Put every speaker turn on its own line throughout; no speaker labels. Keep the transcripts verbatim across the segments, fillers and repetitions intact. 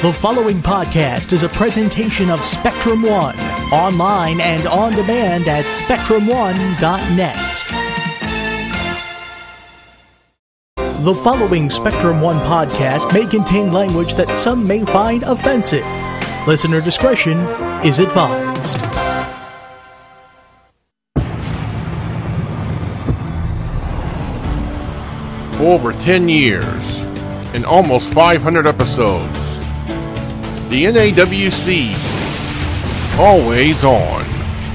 The following podcast is a presentation of Spectrum One, online and on demand at spectrum one dot net. The following Spectrum One podcast may contain language that some may find offensive. Listener discretion is advised.
For over ten years, and almost five hundred episodes, the N A W C, always on.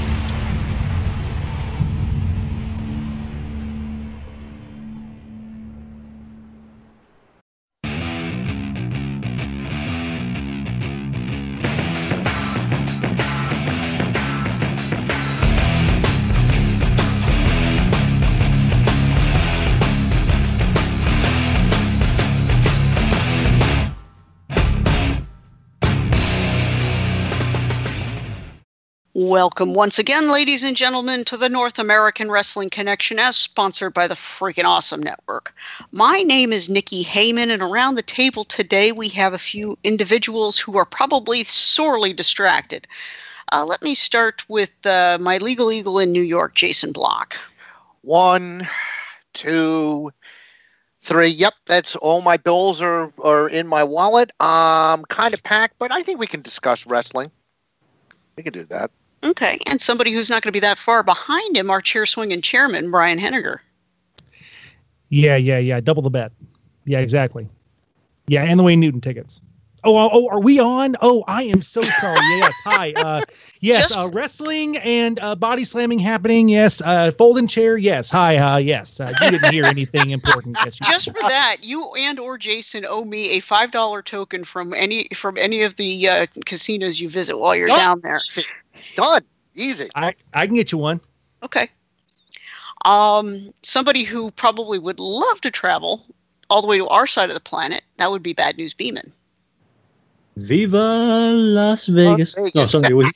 Welcome once again, ladies and gentlemen, to the North American Wrestling Connection, as sponsored by the freaking Awesome Network. My name is Nikki Heyman, and around the table today we have a few individuals who are probably sorely distracted. Uh, let me start with uh, my legal eagle in New York, Jason Block.
One, two, three. Yep, that's all my bills are, are in my wallet. Um, kind of packed, but I think we can discuss wrestling. We can do that.
Okay, and somebody who's not going to be that far behind him, our chair swinging chairman, Brian Henniger.
Yeah, yeah, yeah. Double the bet. Yeah, exactly. Yeah, and the Wayne Newton tickets. Oh, oh, oh, are we on? Oh, I am so sorry. Yes, hi. Uh, yes,
Just,
uh, wrestling and uh, body slamming happening. Yes, uh, folding chair. Yes, hi. Uh, yes, uh, you didn't hear anything important. Yes, you
just
did.
for that, you and or Jason owe me a five dollar token from any from any of the uh, casinos you visit while you're
Done.
down there.
Done. Easy.
I, I can get you one.
Okay. Um, somebody who probably would love to travel all the way to our side of the planet, that would be Bad News Beeman.
Viva Las Vegas.
Las Vegas.
No, sorry. We,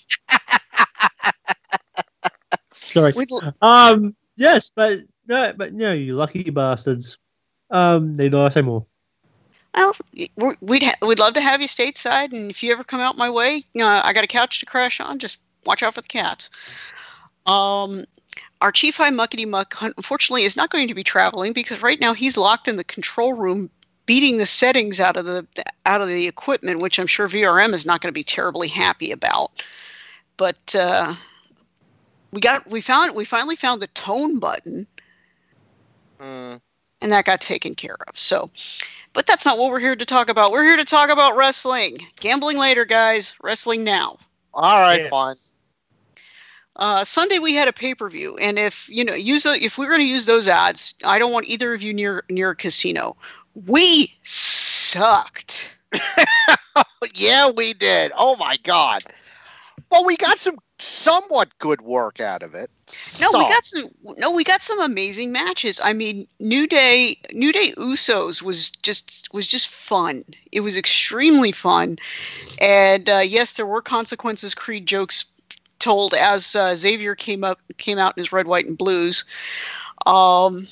sorry.
We'd l-
Um, yes, but no, but no, you lucky bastards. Um, need I say more?
Well, we're- we'd ha- we'd love to have you stateside, and if you ever come out my way, uh, I got a couch to crash on. Just watch out for the cats. Um, our Chief High Muckety Muck, unfortunately, is not going to be traveling because right now he's locked in the control room, beating the settings out of the out of the equipment, which I'm sure V R M is not going to be terribly happy about. But uh, we got we found we finally found the tone button,
Mm.
and that got taken care of. So, but that's not what we're here to talk about. We're here to talk about wrestling. Gambling later, guys. Wrestling now.
All right,
Yes.
fine.
Uh, Sunday we had a pay-per-view, and if you know, use a, if we're going to use those odds, I don't want either of you near near a casino. We sucked.
Yeah, we did. Oh my God. Well, we got some somewhat good work out of it.
No,
Some.
we got some. No, we got some amazing matches. I mean, New Day, New Day Usos was just was just fun. It was extremely fun, and uh, yes, there were consequences. Creed jokes told as uh, Xavier came up came out in his red, white, and blues. Um,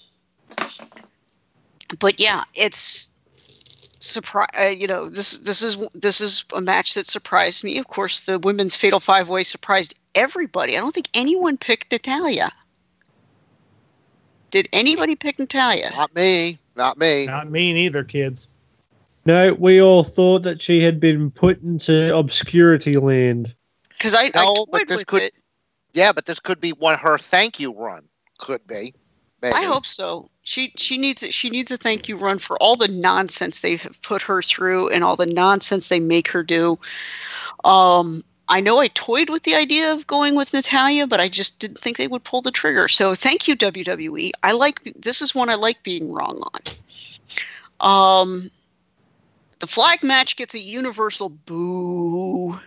but yeah, it's surprise. Uh, you know, this this is this is a match that surprised me. Of course, the women's Fatal Five Way surprised everybody. I don't think anyone picked Natalya. Did anybody pick Natalya?
Not me. Not me.
Not me neither, kids.
No, we all thought that she had been put into obscurity land.
Because I, I
No,
toyed
but this
with
could-
it.
Yeah, but this could be one her thank you run. Could be. Maybe.
I hope so. She she needs she needs a thank you run for all the nonsense they have put her through and all the nonsense they make her do. Um, I know I toyed with the idea of going with Natalya, but I just didn't think they would pull the trigger. So thank you, W W E. I like this is one I like being wrong on. Um, the flag match gets a universal boo.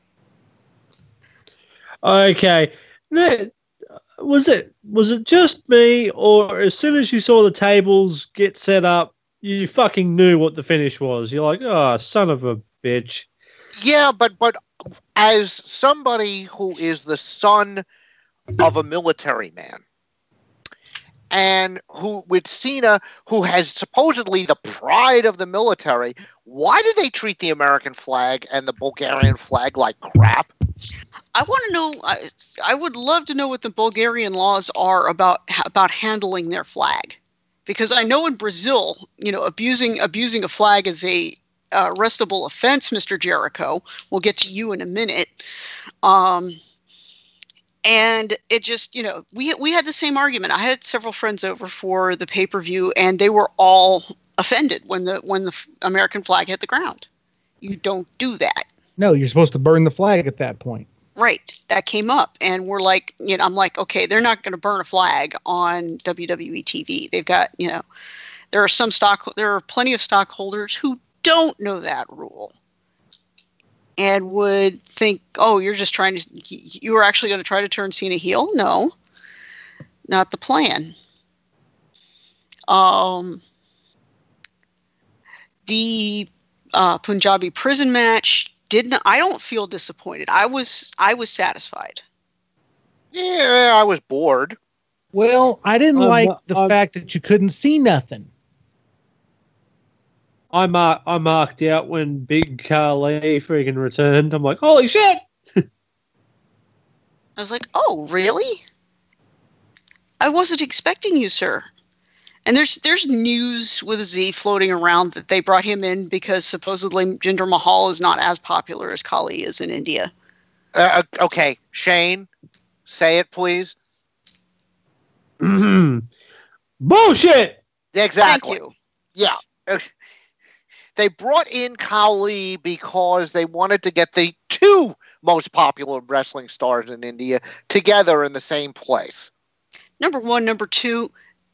Okay. No, was it was it just me, or as soon as you saw the tables get set up, you fucking knew what the finish was? You're like, oh, son of a bitch.
Yeah, but but as somebody who is the son of a military man, and who with Cena, who has supposedly the pride of the military, why do they treat the American flag and the Bulgarian flag like crap?
I want to know. I, I would love to know what the Bulgarian laws are about about handling their flag, because I know in Brazil, you know, abusing abusing a flag is a uh, arrestable offense. Mister Jericho, we'll get to you in a minute. Um, and it just, you know, we we had the same argument. I had several friends over for the pay per view, and they were all offended when the when the American flag hit the ground. You don't do that.
No, you're supposed to burn the flag at that point.
Right. That came up, and we're like, you know, I'm like, okay, they're not going to burn a flag on W W E T V. They've got, you know, there are some stock, there are plenty of stockholders who don't know that rule and would think, oh, you're just trying to, you were actually going to try to turn Cena heel? No, not the plan. Um, the uh, Punjabi prison match. Didn't I don't feel disappointed. I was I was satisfied.
Yeah, I was bored.
Well, I didn't
I'm,
like the
I'm,
fact that you couldn't see nothing.
I mar- I marked out when Big Carly freaking returned. I'm like, holy shit!
I was like, oh, really? I wasn't expecting you, sir. And there's there's news with a Z floating around that they brought him in because supposedly Jinder Mahal is not as popular as Kali is in India.
Uh, okay, Shane, say it, please.
Bullshit!
Exactly.
Thank you.
Yeah. They brought in Kali because they wanted to get the two most popular wrestling stars in India together in the same place.
Number one, number two,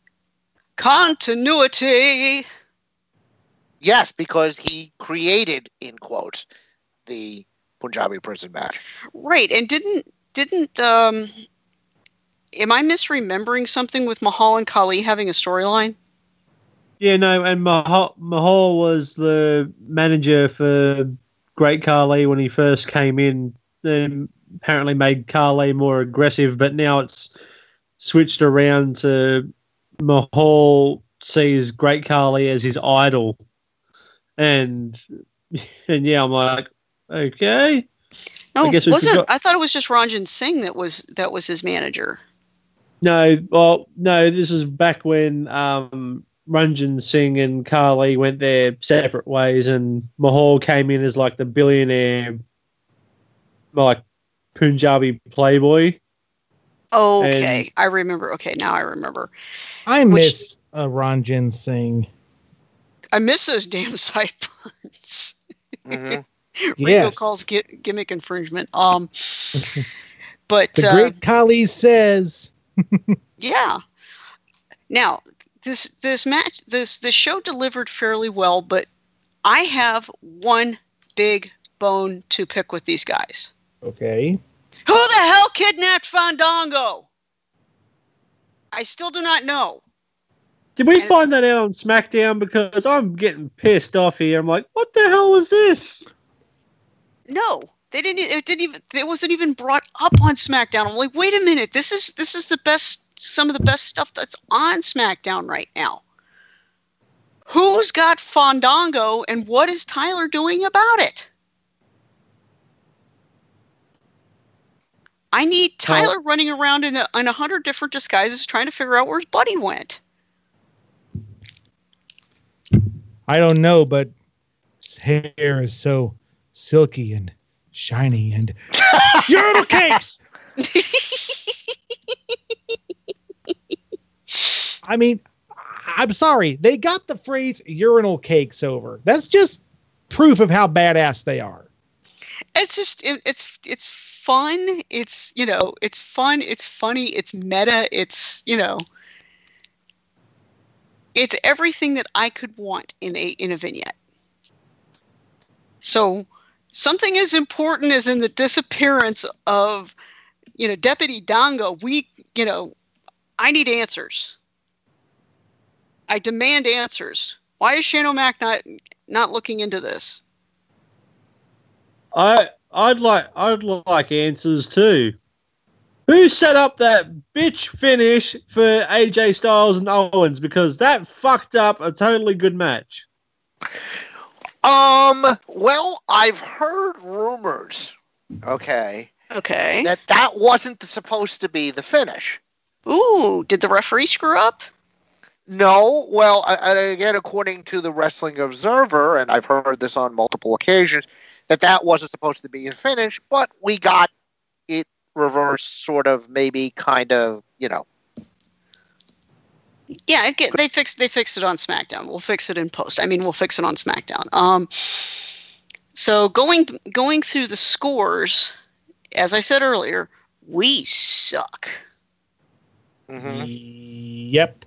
continuity.
Yes, because he created, in quotes, the Punjabi prison match.
Right, and didn't didn't um, am I misremembering something with Mahal and Kali having a storyline?
Yeah, no, and Mahal, Mahal was the manager for Great Kali when he first came in. Then apparently made Kali more aggressive, but now it's switched around to Mahal sees Great Kali as his idol, and and yeah, I'm like, okay.
No,
I guess we
wasn't.
forgot-
I thought it was just Ranjan Singh that was that was his manager.
No, well, no, this is back when um, Ranjan Singh and Kali went their separate ways, and Mahal came in as like the billionaire, like Punjabi playboy.
Okay,
And-
I remember. Okay, now I remember.
I
Which-
miss uh, Ranjan Singh.
I miss those damn sideburns.
Mhm.
Rico
Yes.
calls gi- gimmick infringement. Um, but
The
uh,
great Kali says,
yeah. Now this this match this this show delivered fairly well, but I have one big bone to pick with these guys.
okay.
Who the hell kidnapped Fandango? I still do not know.
Did we
And-
find that out on SmackDown? Because I'm getting pissed off here. I'm like, what the hell was this?
No, they didn't. It didn't even. It wasn't even brought up on SmackDown. I'm like, wait a minute. This is this is the best. Some of the best stuff that's on SmackDown right now. Who's got Fandango, and what is Tyler doing about it? I need Tyler running around in a, in a hundred different disguises trying to figure out where his buddy went.
I don't know, but his hair is so silky and shiny and urinal cakes. I mean, I'm sorry. They got the phrase urinal cakes over. That's just proof of how badass they are.
It's just it, it's it's fun. It's you know it's fun. It's funny. It's meta. It's you know it's everything that I could want in a in a vignette. So something as important as in the disappearance of you know Deputy Dango, we you know I need answers. I demand answers. Why is Shane O'Mac not not looking into this?
I I'd like I'd like answers too. Who set up that bitch finish for A J Styles and Owens? Because that fucked up a totally good match.
Um, well, I've heard rumors, okay,
Okay.
that that wasn't supposed to be the finish.
Ooh, did the referee screw up?
No, well, I, I- again, according to the Wrestling Observer, and I've heard this on multiple occasions, that that wasn't supposed to be the finish, but we got it reversed, sort of, maybe, kind of, you know.
Yeah, it get, they fixed they fixed it on SmackDown. We'll fix it in post. I mean, we'll fix it on SmackDown. Um, so going going through the scores, as I said earlier, we suck.
Mhm.
Yep.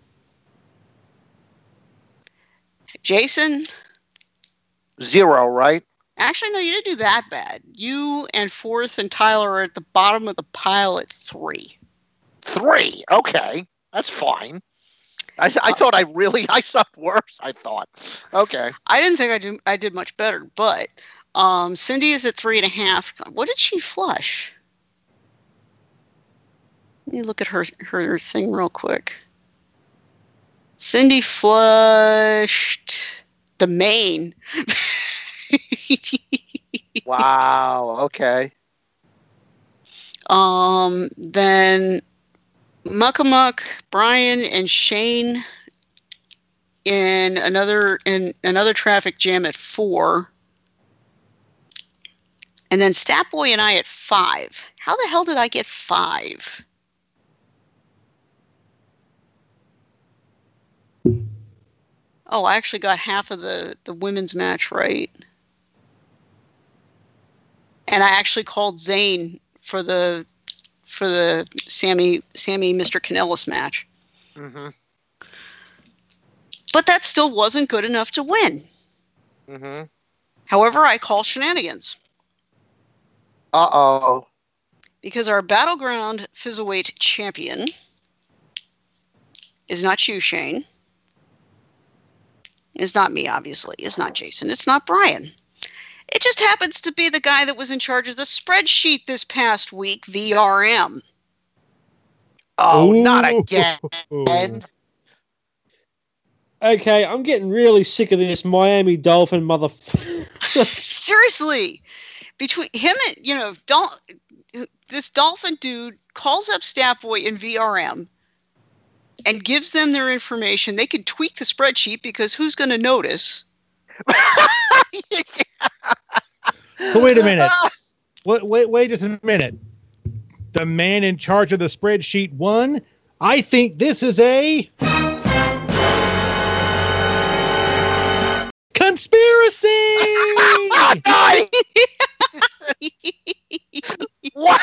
Jason,
Zero, right?
actually, no, you didn't do that bad. You and Fourth and Tyler are at the bottom of the pile at three.
Three. Okay, that's fine. I, th- I thought I really I sucked worse. I thought. Okay.
I didn't think I did I did much better, but um, Cindy is at three and a half. What did she flush? Let me look at her her thing real quick. Cindy flushed the main.
Wow. Okay.
Um, then Muckamuck, Brian, and Shane in another in another traffic jam at four, and then Statboy and I at five. How the hell did I get five? Oh, I actually got half of the the women's match right, and I actually called Zane for the for the Sammy Sammy Mister Kanellis match.
Mm-hmm.
But that still wasn't good enough to win.
Mm-hmm.
However, I call shenanigans
Uh-oh.
because our Battleground Fizzleweight champion is not you, Shane. It's not me, obviously. It's not Jason. It's not Brian. It just happens to be the guy that was in charge of the spreadsheet this past week, V R M.
Oh, not
Ooh.
again.
Okay, I'm getting really sick of this Miami Dolphin motherfucker.
Seriously. Between him and, you know, Dol- this Dolphin dude calls up Statboy and V R M and gives them their information. They could tweak the spreadsheet because who's going to notice?
So wait a minute. Wait, wait, wait just a minute. The man in charge of the spreadsheet won. I think this is a conspiracy.
Wow.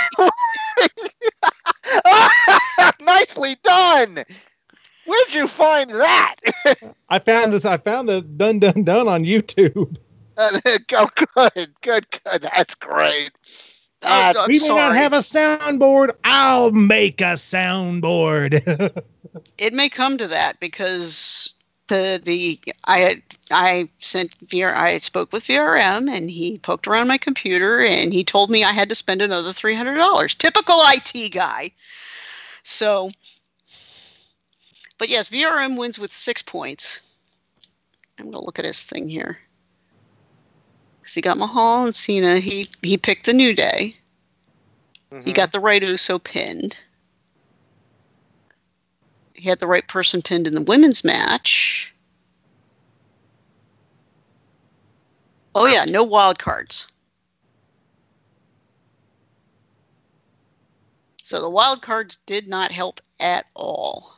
Nicely done. Where'd you find that?
I found this. I found the dun dun dun on YouTube.
Go good, good, good. That's great.
Oh,
Uh,
I'm
We may
sorry.
not have a soundboard. I'll make a soundboard.
It may come to that because the the I had I sent V R I spoke with V R M and he poked around my computer and he told me I had to spend another three hundred dollars. Typical I T guy. So, but yes, V R M wins with six points. I'm gonna look at his thing here. So he got Mahal and Cena. He he picked the New Day. He got the right Uso pinned. He had the right person pinned in the women's match. Oh yeah, no wild cards. So the wild cards did not help at all.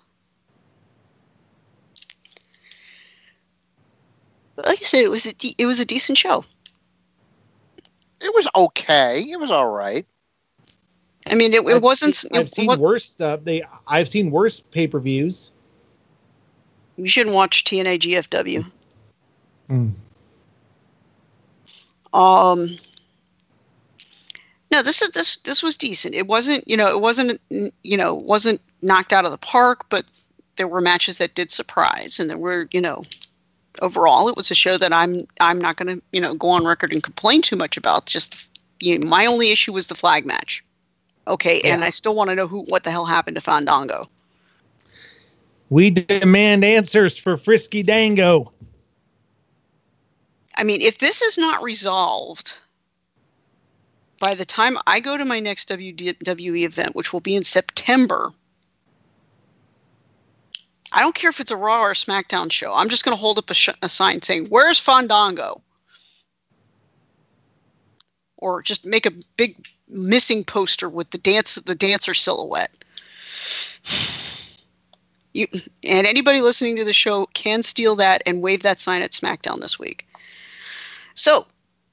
But like I said, it was a de- it was a decent show.
It was okay. It was all right.
I mean, it, it
I've
wasn't.
seen- I've
it
seen
wa-
worse stuff. They. I've seen worse pay per views.
You shouldn't watch T N A G F W.
Hmm.
Um. No, this is this this was decent. It wasn't, you know, it wasn't, you know, wasn't knocked out of the park, but there were matches that did surprise, and there were, you know, overall, it was a show that I'm I'm not going to, you know, go on record and complain too much about. Just, you know, my only issue was the flag match. Okay,
Yeah.
and I still want to know who, what the hell happened to Fandango.
We demand answers for Frisky Dango.
I mean, if this is not resolved by the time I go to my next W W E event, which will be in September, I don't care if it's a Raw or a SmackDown show. I'm just going to hold up a, sh- a sign saying, "Where's Fandango?" Or just make a big missing poster with the dance, the dancer silhouette. You and anybody listening to the show can steal that and wave that sign at SmackDown this week. So,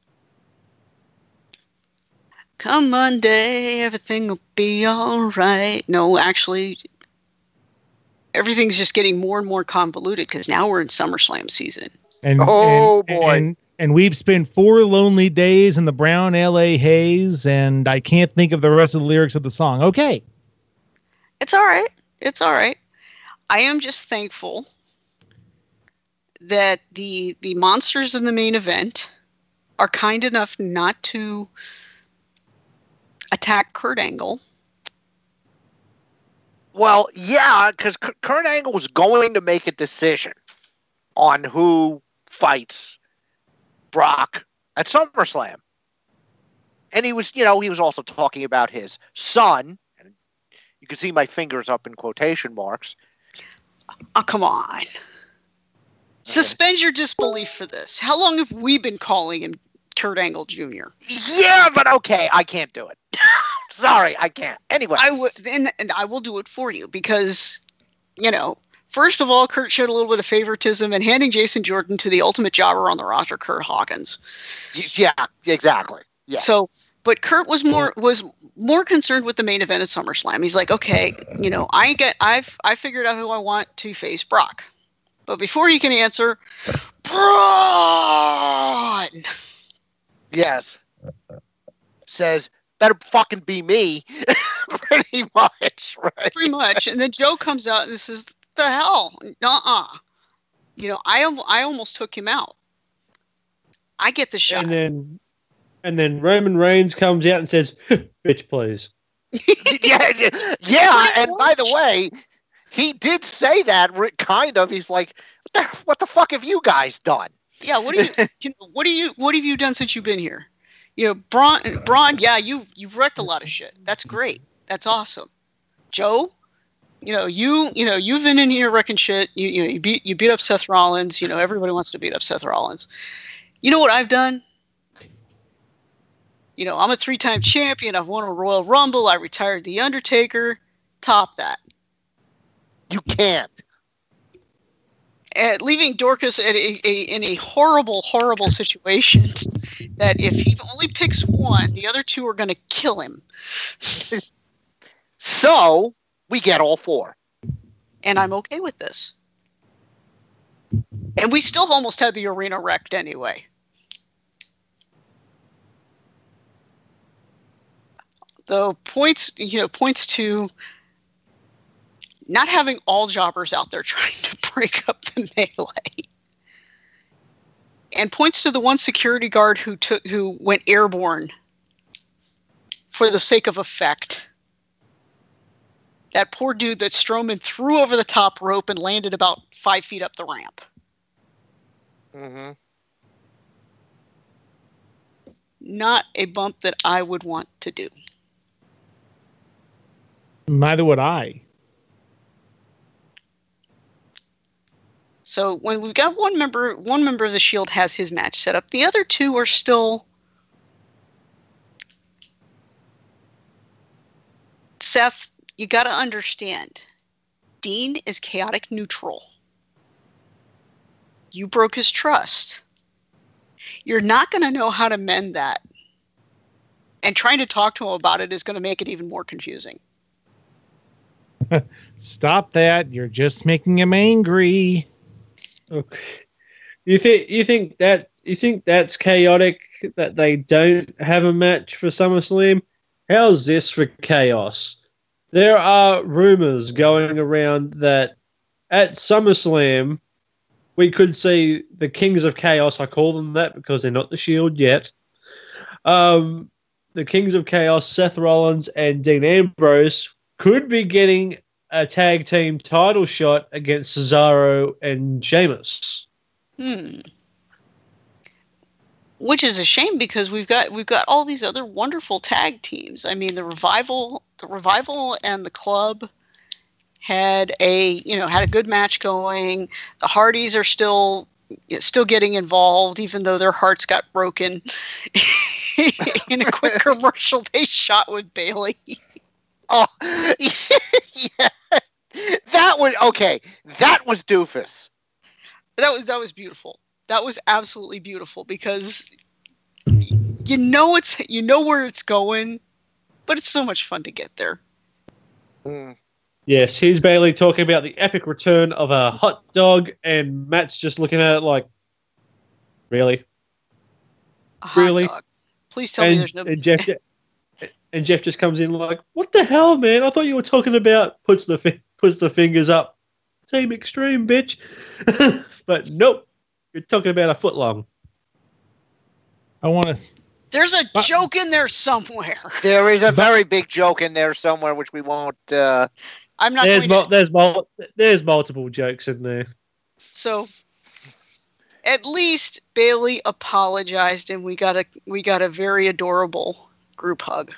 come Monday, everything will be all right. No, actually, everything's just getting more and more convoluted because now we're in SummerSlam season.
And,
Oh,
and,
boy.
And, and we've spent four lonely days in the brown L A haze, and I can't think of the rest of the lyrics of the song. Okay.
It's all right. It's all right. I am just thankful that the the monsters in the main event are kind enough not to attack Kurt Angle.
Well, yeah, because Kurt Angle was going to make a decision on who fights Brock at SummerSlam. And he was, you know, he was also talking about his son. And you can see my fingers up in quotation marks.
Oh, come on. Suspend your disbelief for this. How long have we been calling him Kurt Angle Junior?
Yeah, but okay, I can't do it. Sorry, I can't. Anyway.
I would, and, and I will do it for you because, you know, first of all, Kurt showed a little bit of favoritism in handing Jason Jordan to the ultimate jobber on the roster, Kurt Hawkins.
Yeah, exactly. Yeah.
So, but Kurt was more was more concerned with the main event at SummerSlam. He's like, okay, you know, I get, I've, I figured out who I want to face Brock. But before he can answer, Braun
Yes. Says, better fucking be me. Pretty much, right?
pretty much. And then Joe comes out and says, the hell? Nuh-uh. You know, I, al- I almost took him out. I get the shot.
And then, and then Roman Reigns comes out and says, "Bitch, please."
yeah, yeah, yeah. And by the way, he did say that ri- kind of. He's like, what the, what the fuck have you guys done?
Yeah, what do you, you know, what do you, what have you done since you've been here? You know, Braun, Braun, yeah, you, you've wrecked a lot of shit. That's great. That's awesome. Joe, you know, you, you know, you've been in here wrecking shit. You, you know, you beat, you beat up Seth Rollins. You know, everybody wants to beat up Seth Rollins. You know what I've done? You know, I'm a three-time champion. I've won a Royal Rumble. I retired The Undertaker. Top that.
You can't.
And leaving Dorcas at a, a, in a horrible, horrible situation that if he only picks one, the other two are going to kill him.
So we get all four.
And I'm okay with this. And we still almost had the arena wrecked anyway. Though points, you know, points to not having all jobbers out there trying to break up the melee. And points to the one security guard who took who went airborne for the sake of effect. That poor dude that Strowman threw over the top rope and landed about five feet up the ramp.
Mm-hmm.
Not a bump that I would want to do.
Neither would I.
So when we've got one member, one member of the Shield has his match set up. The other two are still. Seth, you got to understand. Dean is chaotic neutral. You broke his trust. You're not going to know how to mend that. And trying to talk to him about it is going to make it even more confusing.
Stop that. You're just making him angry.
Okay. You think you think that you think that's chaotic that they don't have a match for SummerSlam? How's this for chaos? There are rumors going around that at SummerSlam we could see the Kings of Chaos. I call them that because they're not the Shield yet. Um, the Kings of Chaos, Seth Rollins and Dean Ambrose, could be getting a tag team title shot against Cesaro and Sheamus.
Hmm. Which is a shame because we've got we've got all these other wonderful tag teams. I mean, the revival, the revival, and the club had a you know had a good match going. The Hardys are still still getting involved, even though their hearts got broken in a quick commercial they shot with Bailey.
Oh, yeah. That was okay. That was doofus.
That was that was beautiful. That was absolutely beautiful because you know it's you know where it's going, but it's so much fun to get there.
Mm.
Yes, here's Bailey talking about the epic return of a hot dog, and Matt's just looking at it like, really,
A hot
really.
dog. Please tell
and,
me there's no.
And Jeff, and Jeff just comes in like, "What the hell, man? I thought you were talking about." Puts the fi- puts the fingers up. Team Extreme, bitch. But nope. You're talking about a foot long.
I want to.
There's a
Uh,
joke in there somewhere.
There is a very big joke in there somewhere, which we won't. Uh,
I'm not
There's
going
mul-
to.
there's mul- there's multiple jokes in there.
So, at least Bailey apologized, and we got a we got a very adorable group hug.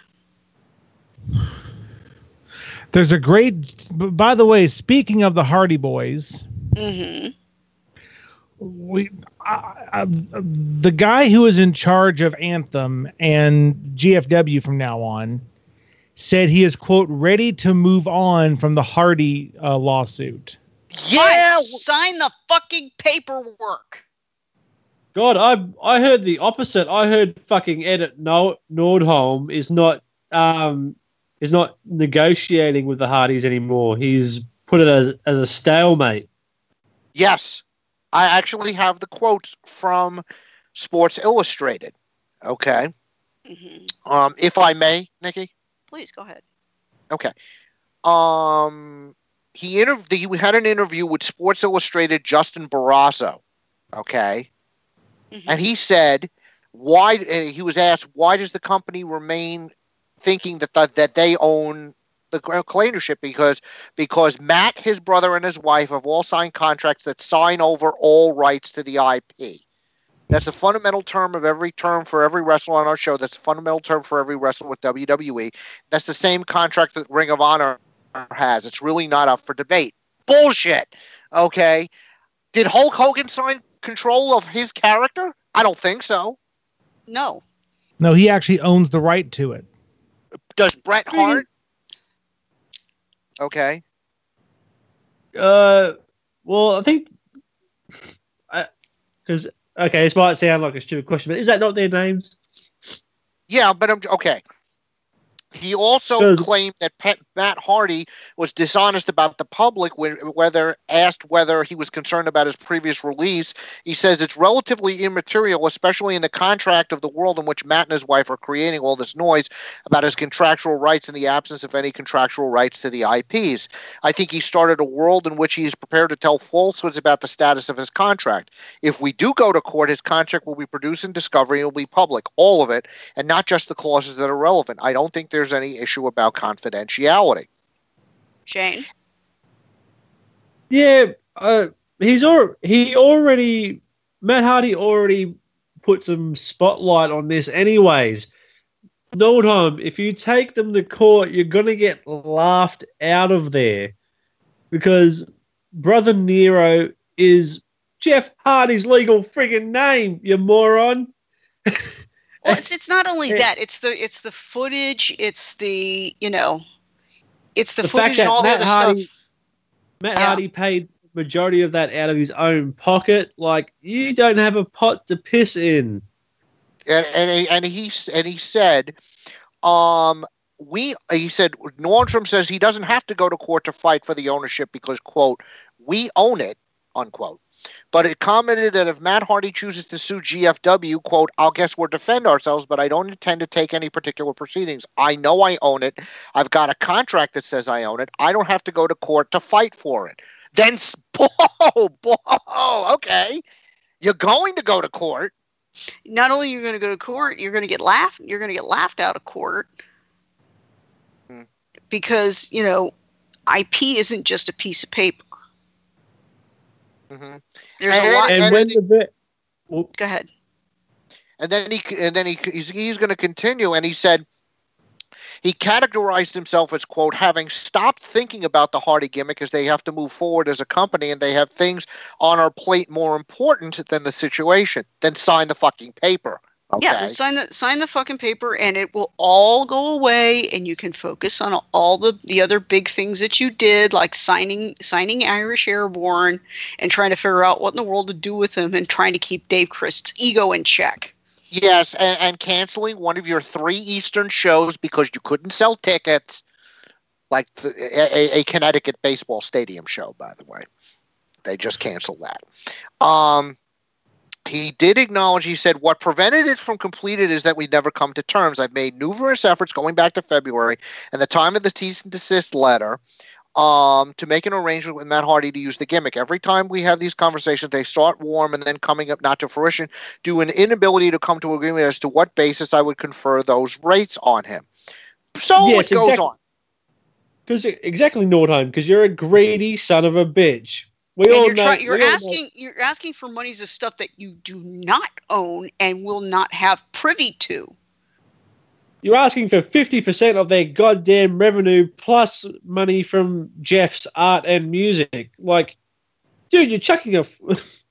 There's a great. By the way, speaking of the Hardy Boys,
Mm-hmm.
we uh, uh, the guy who is in charge of Anthem and G F W from now on said he is, quote, ready to move on from the Hardy uh, lawsuit.
yeah,
Fine, sign the fucking paperwork.
God, I I heard the opposite. I heard fucking Ed Nord- Nordholm is not um is not negotiating with the Hardys anymore. He's put it as as a stalemate.
yes. I actually have the quotes from Sports Illustrated. Okay.
Mm-hmm.
Um, if I may, Nikki.
Please go ahead.
Okay. Um, he interviewed. He had an interview with Sports Illustrated Justin Barrasso. Okay.
Mm-hmm.
And he said, "Why?" Uh, he was asked, "Why does the company remain thinking that th- that they own the ownership?" Because because Matt, his brother, and his wife have all signed contracts that sign over all rights to the I P. That's a fundamental term of every term for every wrestler on our show. That's a fundamental term for every wrestler with W W E. That's the same contract that Ring of Honor has. It's really not up for debate. Bullshit. Okay. Did Hulk Hogan sign control of his character? I don't think so.
No.
No, he actually owns the right to it.
Does Bret Hart? Okay.
Uh, well, I think because okay, this might sound like a stupid question, but is that not their names?
Yeah, but I'm okay. He also
Does-
claimed that Pet, Matt Hardy was dishonest about the public when, whether asked whether he was concerned about his previous release. He says it's relatively immaterial, especially in the contract of the world in which Matt and his wife are creating all this noise about his contractual rights in the absence of any contractual rights to the I Ps. I think he started a world in which he is prepared to tell falsehoods about the status of his contract. If we do go to court, his contract will be produced in discovery and will be public, all of it, and not just the clauses that are relevant. I don't think there's any issue about confidentiality.
Shane?
Yeah, uh, he's al- he already Matt Hardy already put some spotlight on this, anyways. Nordholm, if you take them to court, you're gonna get laughed out of there because Brother Nero is Jeff Hardy's legal friggin' name, you moron.
Well, it's it's not only
It-
that. It's the it's the footage. It's the you know, it's the,
The fact
footage
that
and all the
Matt
other
Hardy-
stuff.
Matt
Yeah.
Hardy paid majority of that out of his own pocket. Like, you don't have a pot to piss in.
And and he, and he and he said, um, we he said Nordstrom says he doesn't have to go to court to fight for the ownership because, quote, we own it, unquote. But it commented that if Matt Hardy chooses to sue G F W, quote, I'll guess we'll defend ourselves, but I don't intend to take any particular proceedings. I know I own it. I've got a contract that says I own it. I don't have to go to court to fight for it. Then, oh, oh, okay. You're going to go to court.
not only you're going to go to court, you're going to get laughed. You're going to get laughed out of court
Hmm.
because you know I P isn't just a piece of paper.
Mm-hmm.
There's
And
a
then-
lot.
And
and
when
it-
the vet, well,
Go ahead.
And then he and then he he's, he's going to continue, and he said he categorized himself as, quote, having stopped thinking about the Hardy gimmick as they have to move forward as a company and they have things on our plate more important than the situation. Then sign the fucking paper. Okay.
Yeah, then sign the sign the fucking paper, and it will all go away, and you can focus on all the, the other big things that you did, like signing signing Irish Airborne, and trying to figure out what in the world to do with him, and trying to keep Dave Christ's ego in check.
Yes, and, and canceling one of your three Eastern shows because you couldn't sell tickets, like the, a, a Connecticut baseball stadium show, by the way. They just canceled that. Um, he did acknowledge, he said, what prevented it from completed is that we never come to terms. I've made numerous efforts going back to February and the time of the cease and desist letter um, to make an arrangement with Matt Hardy to use the gimmick. Every time we have these conversations, they start warm and then coming up not to fruition due to an inability to come to agreement as to what basis I would confer those rates on him. So
Yes,
it goes
exactly.
on.
because exactly Nordholm, because you're a greedy son of a bitch. We
And
all
you're
know.
try, you're
we all know-
asking you're asking for monies of stuff that you do not own and will not have privy to.
You're asking for fifty percent of their goddamn revenue plus money from Jeff's art and music. Like, dude, you're chucking a. F-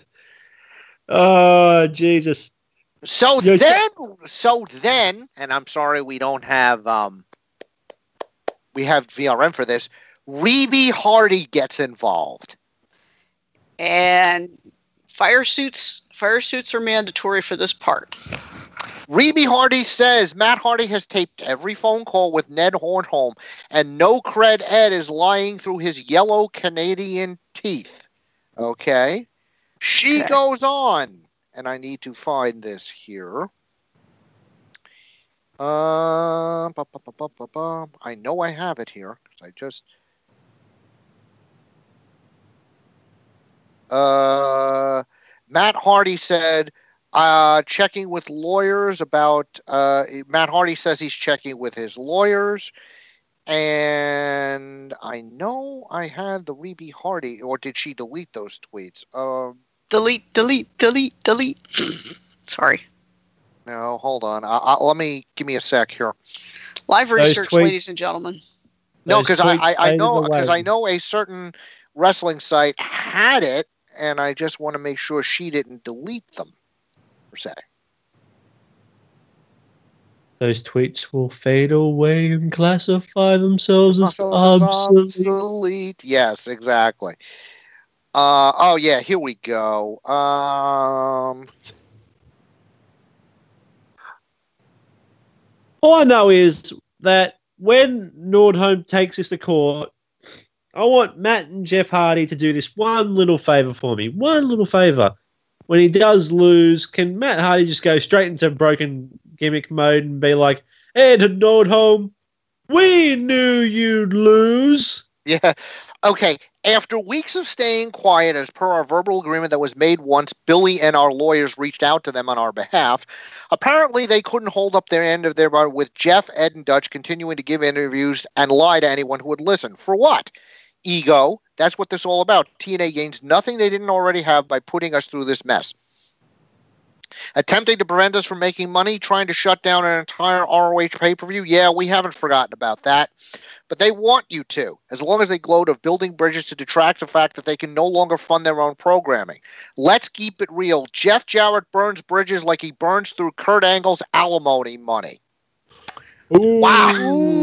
oh, Jesus.
So
You're
then, so then, and I'm sorry we don't have um, we have V R M for this. Reby Hardy gets involved.
And fire suits fire suits are mandatory for this part.
Reby Hardy says Matt Hardy has taped every phone call with Ned Hornholm, and no cred Ed is lying through his yellow Canadian teeth. Okay, she
Okay.
goes on, and I need to find this here. Uh, ba, ba, ba, ba, ba, ba. I know I have it here because I just. Uh, Matt Hardy said, uh, checking with lawyers about, uh, Matt Hardy says he's checking with his lawyers. And I know I had the Reby Hardy, or did she delete those tweets? Um,
Delete, delete, delete, delete. Sorry.
no, hold on. I, I, let me, give me a sec here.
Live
Those
research,
tweets-
ladies and gentlemen.
No,
Those
because I,
tweets
I, I
faded
know, because
away.
I know a certain wrestling site had it, and I just want to make sure she didn't delete them, per se.
Those tweets will fade away and classify themselves as
Themselves as
obsolete.
obsolete. Yes, exactly. Uh, oh yeah, here we go. Um,
All I know is that when Nordholm takes this to court, I want Matt and Jeff Hardy to do this one little favor for me. One little favor. When he does lose, can Matt Hardy just go straight into broken gimmick mode and be like, Ed Nordholm, we knew you'd lose.
yeah. Okay. After weeks of staying quiet, as per our verbal agreement that was made once Billy and our lawyers reached out to them on our behalf, apparently they couldn't hold up their end of their bar with Jeff, Ed, and Dutch continuing to give interviews and lie to anyone who would listen. For what? Ego. That's what this is all about. T N A gains nothing they didn't already have by putting us through this mess. Attempting to prevent us from making money, trying to shut down an entire R O H pay-per-view. Yeah, we haven't forgotten about that. But they want you to, as long as they gloat of building bridges to detract the fact that they can no longer fund their own programming. Let's keep it real. Jeff Jarrett burns bridges like he burns through Kurt Angle's alimony money. Wow.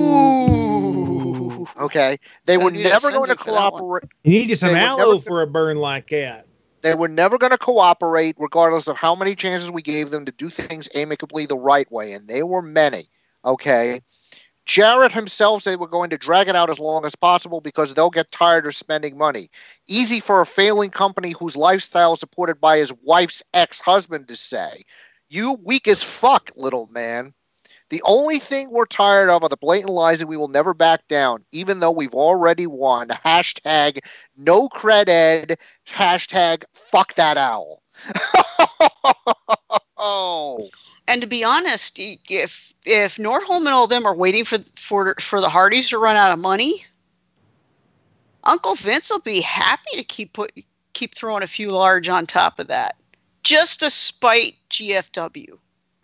Ooh.
Okay. They were
Don't need a
never going to
censor for that one.
cooperate.
You need you some
They were
aloe
never-
for a burn like that.
They were never going to cooperate, regardless of how many chances we gave them to do things amicably the right way, and they were many. Okay. Jarrett himself said they were going to drag it out as long as possible because they'll get tired of spending money. Easy for a failing company whose lifestyle is supported by his wife's ex-husband to say. You weak as fuck, little man. The only thing we're tired of are the blatant lies that we will never back down, even though we've already won. Hashtag no cred Ed. Hashtag fuck that owl. Oh.
And to be honest, if if Nordholm and all of them are waiting for for for the Hardys to run out of money, Uncle Vince will be happy to keep put keep throwing a few large on top of that, just to spite G F W.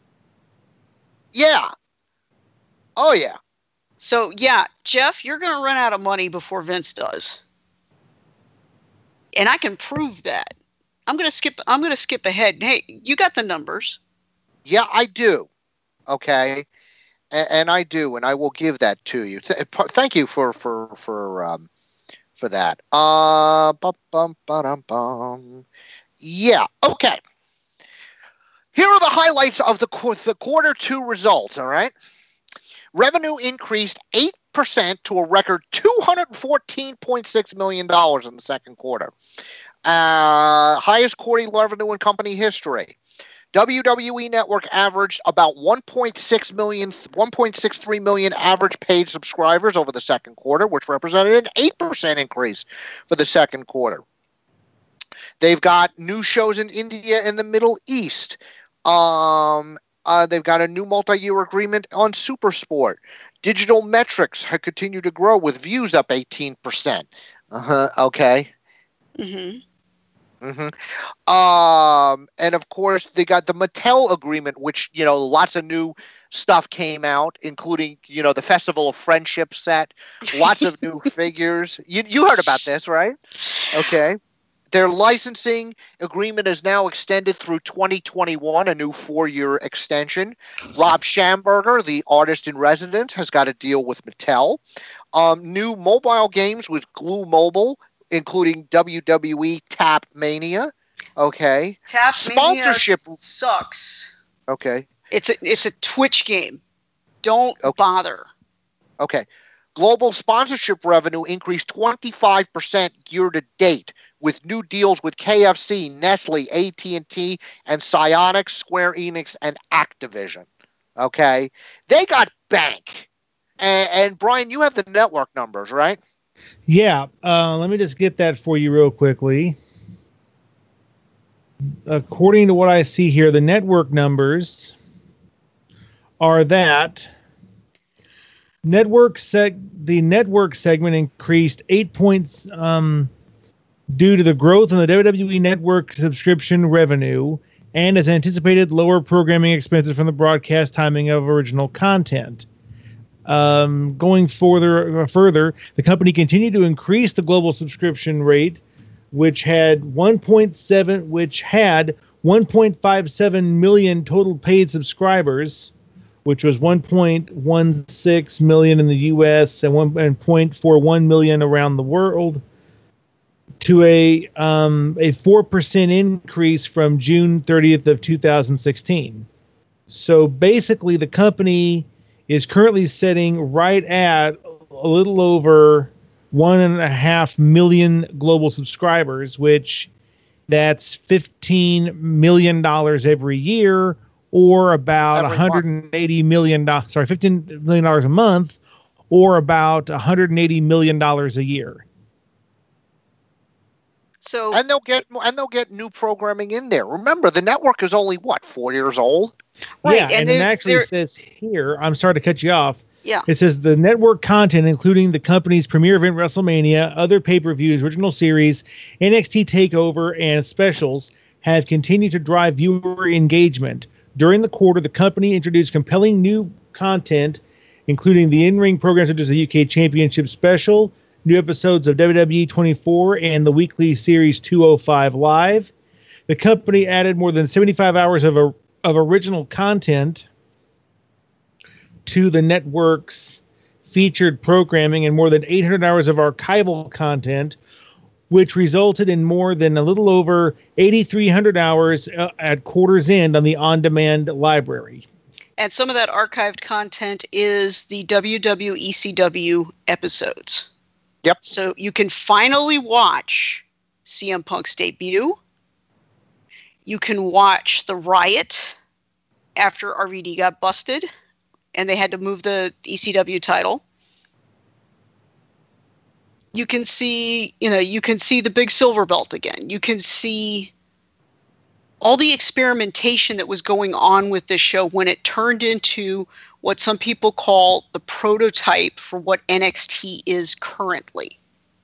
Yeah. Oh yeah.
So yeah, Jeff, you're going to run out of money before Vince does, and I can prove that. I'm going to skip. I'm going to skip ahead. Hey, you got the numbers.
Yeah, I do. Okay, and, and I do, and I will give that to you. Th- thank you for for for um, for that. Uh, bum, bum, ba-dum, bum. Yeah. Okay. Here are the highlights of the qu- the quarter two results. All right. Revenue increased eight percent to a record two hundred fourteen point six million dollars in the second quarter. Uh, highest quarterly revenue in company history. W W E Network averaged about one point six million, one point six three million average paid subscribers over the second quarter, which represented an eight percent increase for the second quarter. They've got new shows in India and the Middle East. Um, uh, they've got a new multi-year agreement on Supersport. Digital metrics have continued to grow with views up eighteen percent. Uh-huh, okay.
Mm-hmm.
Mm-hmm. Um, and of course, they got the Mattel agreement, which, you know, lots of new stuff came out, including, you know, the Festival of Friendship set, lots of new figures. You you heard about this, right? Okay. Their licensing agreement is now extended through twenty twenty-one, a new four-year extension. Rob Schamberger, the artist in residence, has got a deal with Mattel. Um, new mobile games with Glue Mobile, including W W E Tap Mania. Okay.
Tap
Sponsorship
Mania sucks.
Okay.
It's a it's a Twitch game. Don't
okay.
bother.
Okay. Global sponsorship revenue increased twenty-five percent year to date with new deals with K F C, Nestle, A T and T, and Psyonix, Square Enix, and Activision. Okay. They got bank. And, and Brian, you have the network numbers, right?
Yeah, uh, let me just get that for you real quickly. According to what I see here, the network numbers are that network seg the network segment increased eight points um, due to the growth in the W W E Network subscription revenue and as anticipated lower programming expenses from the broadcast timing of original content. Um, going further, further, the company continued to increase the global subscription rate, which had one point seven, which had one point five seven million total paid subscribers, which was one point one six million in the U S and one and zero point four one million around the world, to a um, a four percent increase from June thirtieth of two thousand sixteen. So basically, the company is currently sitting right at a little over one and a half million global subscribers, which that's fifteen million dollars every year, or about
Every
one hundred eighty million dollars, sorry, fifteen million dollars a month, or about one hundred eighty million dollars a year.
So
And they'll get and they'll get new programming in there. Remember, the network is only what, four years old?
Right,
Yeah,
and
and, it
there's-
actually
there-
says here, I'm sorry to cut you off.
yeah.
It says the network content, including the company's premier event WrestleMania, other pay-per-views, original series, N X T TakeOver, and specials, have continued to drive viewer engagement. During the quarter, the company introduced compelling new content, including the in-ring programs such as the U K Championship Special, new episodes of W W E twenty-four, and the weekly series two oh five Live. The company added more than seventy-five hours of, a, of original content to the network's featured programming and more than eight hundred hours of archival content, which resulted in more than a little over eighty-three hundred hours uh, at quarter's end on the on-demand library.
And some of that archived content is the W W E C W episodes.
Yep.
So you can finally watch C M Punk's debut. You can watch the riot after R V D got busted and they had to move the E C W title. You can see, you know, you can see the big silver belt again. You can see all the experimentation that was going on with this show when it turned into what some people call the prototype for what N X T is currently.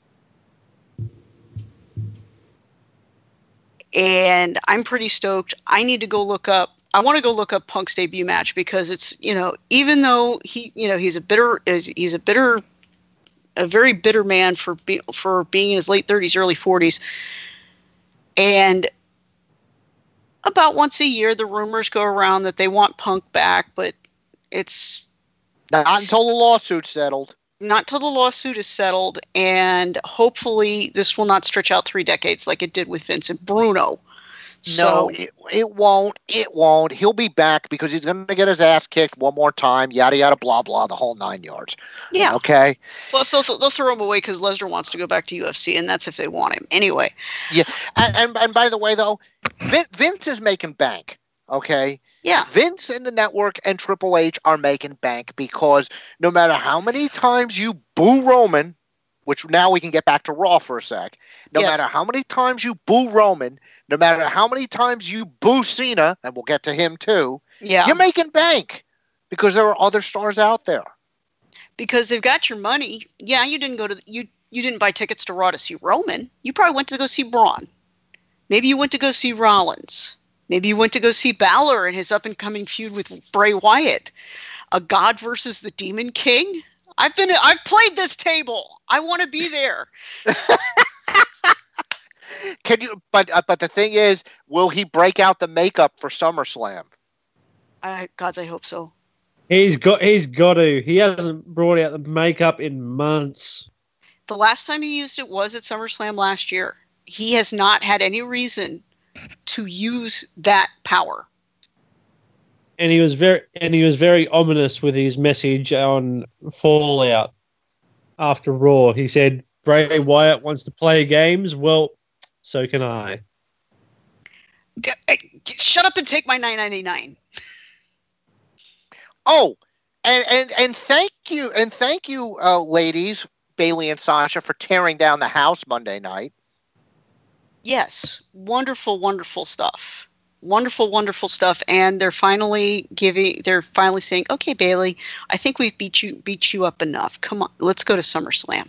And I'm pretty stoked. I need to go look up. I want to go look up Punk's debut match because it's, you know, even though he, you know, he's a bitter, he's a bitter, a very bitter man for be, for being in his late thirties, early forties, and about once a year the rumors go around that they want Punk back, but it's
not until the lawsuit's settled.
Not till the lawsuit is settled, and hopefully this will not stretch out three decades like it did with Vincent Bruno. So,
no, it, it won't. It won't. He'll be back because he's going to get his ass kicked one more time, yada, yada, blah, blah, the whole nine yards.
Yeah.
Okay?
Plus, they'll, they'll throw him away because Lesnar wants to go back to U F C, and that's if they want him. Anyway.
Yeah. And, and, and by the way, though, Vince, Vince is making bank. Okay?
Yeah.
Vince and the network and Triple H are making bank because no matter how many times you boo Roman, which now we can get back to Raw for a sec, no
Yes.
matter how many times you boo Roman, no matter how many times you boo Cena, and we'll get to him too,
Yeah.
you're making bank because there are other stars out there.
Because they've got your money. Yeah, you didn't go to you you didn't buy tickets to Raw to see Roman. You probably went to go see Braun. Maybe you went to go see Rollins. Maybe you went to go see Balor in his up-and-coming feud with Bray Wyatt. A God versus the Demon King? I've been I've played this table. I want to be there.
Can you? But uh, but the thing is, will he break out the makeup for SummerSlam?
Uh, gods, I hope so.
He's got. He's got to. He hasn't brought out the makeup in months.
The last time he used it was at SummerSlam last year. He has not had any reason to use that power.
And he was very. And he was very ominous with his message on Fallout after Raw. He said, "Bray Wyatt wants to play games. Well, so can I."
Shut up and take my nine ninety-nine.
Oh, and, and and thank you, and thank you, uh, ladies, Bailey and Sasha, for tearing down the house Monday night.
Yes, wonderful, wonderful stuff. Wonderful, wonderful stuff. And they're finally giving. They're finally saying, "Okay, Bailey, I think we've beat you, beat you up enough. Come on, let's go to SummerSlam."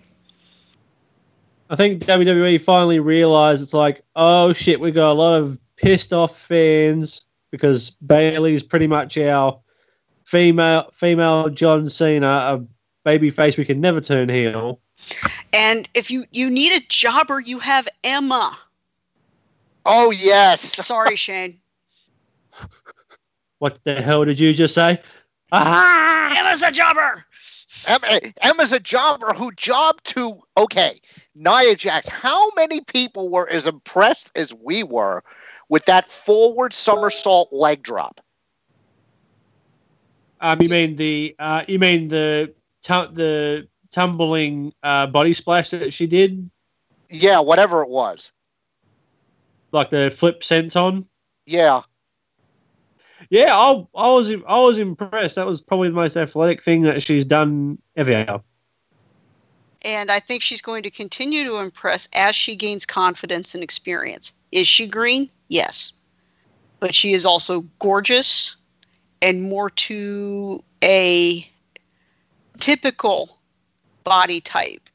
I think W W E finally realized it's like, oh shit, we got a lot of pissed off fans because Bailey's pretty much our female female John Cena, a babyface we can never turn heel.
And if you you need a jobber, you have Emma.
Oh yes.
Sorry, Shane.
What the hell did you just say?
Ah, Emma's a jobber.
Emma, Emma's a jobber who jobbed to, okay, Nia Jax. How many people were as impressed as we were with that forward somersault leg drop?
Um, you mean the uh, you mean the tu- the tumbling uh, body splash that she did,
Yeah, whatever it was.
like the flip senton?
Yeah.
Yeah, I, I was I was impressed. That was probably the most athletic thing that she's done ever.
And I think she's going to continue to impress as she gains confidence and experience. Is she green? Yes. But she is also gorgeous and more to a typical body type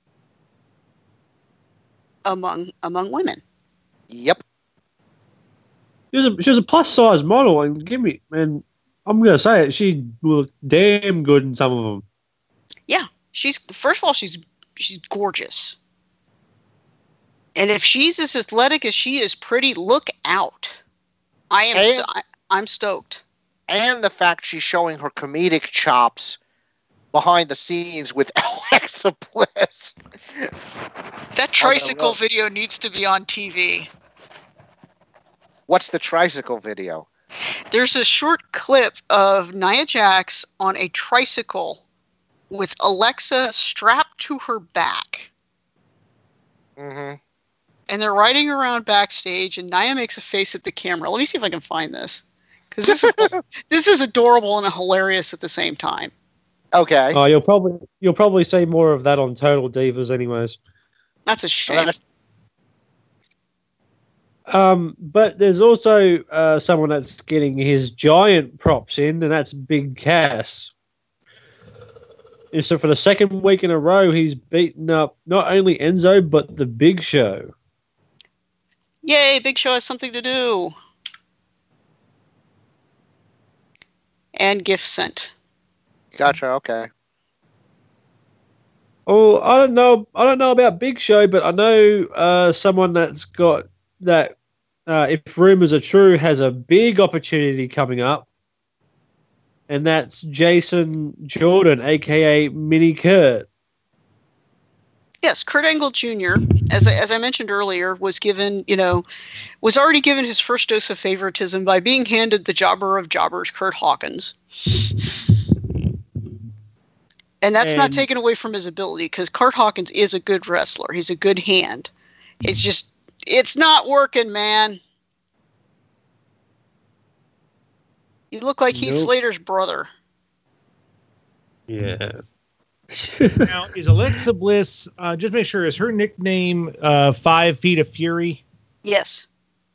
among among women.
Yep.
She was a, she was a plus size model, and give me, man, I'm gonna say it. She looked damn good in some of them.
Yeah, she's first of all she's she's gorgeous, and if she's as athletic as she is pretty, look out! I am
And-
so, I, I'm stoked.
And the fact she's showing her comedic chops behind the scenes with Alexa Bliss.
That tricycle video needs to be on T V.
What's the tricycle video?
There's a short clip of Nia Jax on a tricycle with Alexa strapped to her back.
Mm-hmm.
And they're riding around backstage, and Nia makes a face at the camera. Let me see if I can find this. Because this is, this is adorable and hilarious at the same time.
Okay.
Oh, you'll probably you'll probably see more of that on Total Divas, anyways.
That's a shame.
Uh,
Um, but there's also uh, someone that's getting his giant props in, and that's Big Cass. And so for the second week in a row, he's beaten up not only Enzo, but the Big Show.
Yay, Big Show has something to do. And gift sent.
Gotcha. Okay.
Oh, I don't know. I don't know about Big Show, but I know uh, someone that's got that. Uh, if rumors are true, has a big opportunity coming up, and that's Jason Jordan, aka Mini Kurt.
Yes, Kurt Angle Junior, as I, as I mentioned earlier, was given, you know, was already given his first dose of favoritism by being handed the jobber of jobbers, Kurt Hawkins. And that's and, not taken away from his ability, because Kurt Hawkins is a good wrestler. He's a good hand. It's just, it's not working, man. You look like Heath nope. Slater's brother.
Yeah.
Now, is Alexa Bliss, uh, just make sure, is her nickname uh, Five Feet of Fury?
Yes.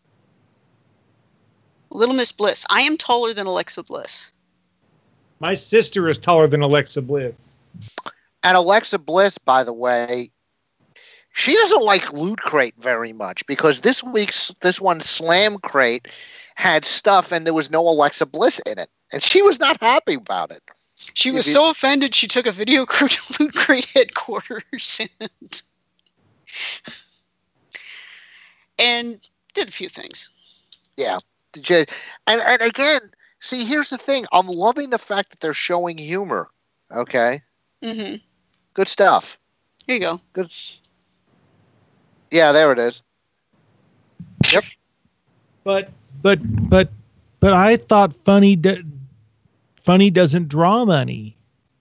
Little Miss Bliss. I am taller than Alexa Bliss.
My sister is taller than Alexa Bliss.
And Alexa Bliss, by the way, she doesn't like Loot Crate very much, because this week's, this one Slam Crate had stuff and there was no Alexa Bliss in it. And she was not happy about it.
She was so offended she took a video crew to Loot Crate headquarters and, and did a few things.
Yeah. And, and again, see, here's the thing. I'm loving the fact that they're showing humor. Okay?
Mm-hmm.
Good stuff.
Here you go.
Good. Yeah, there it is. Yep.
But, but, but, but I thought funny... D- Funny doesn't draw money.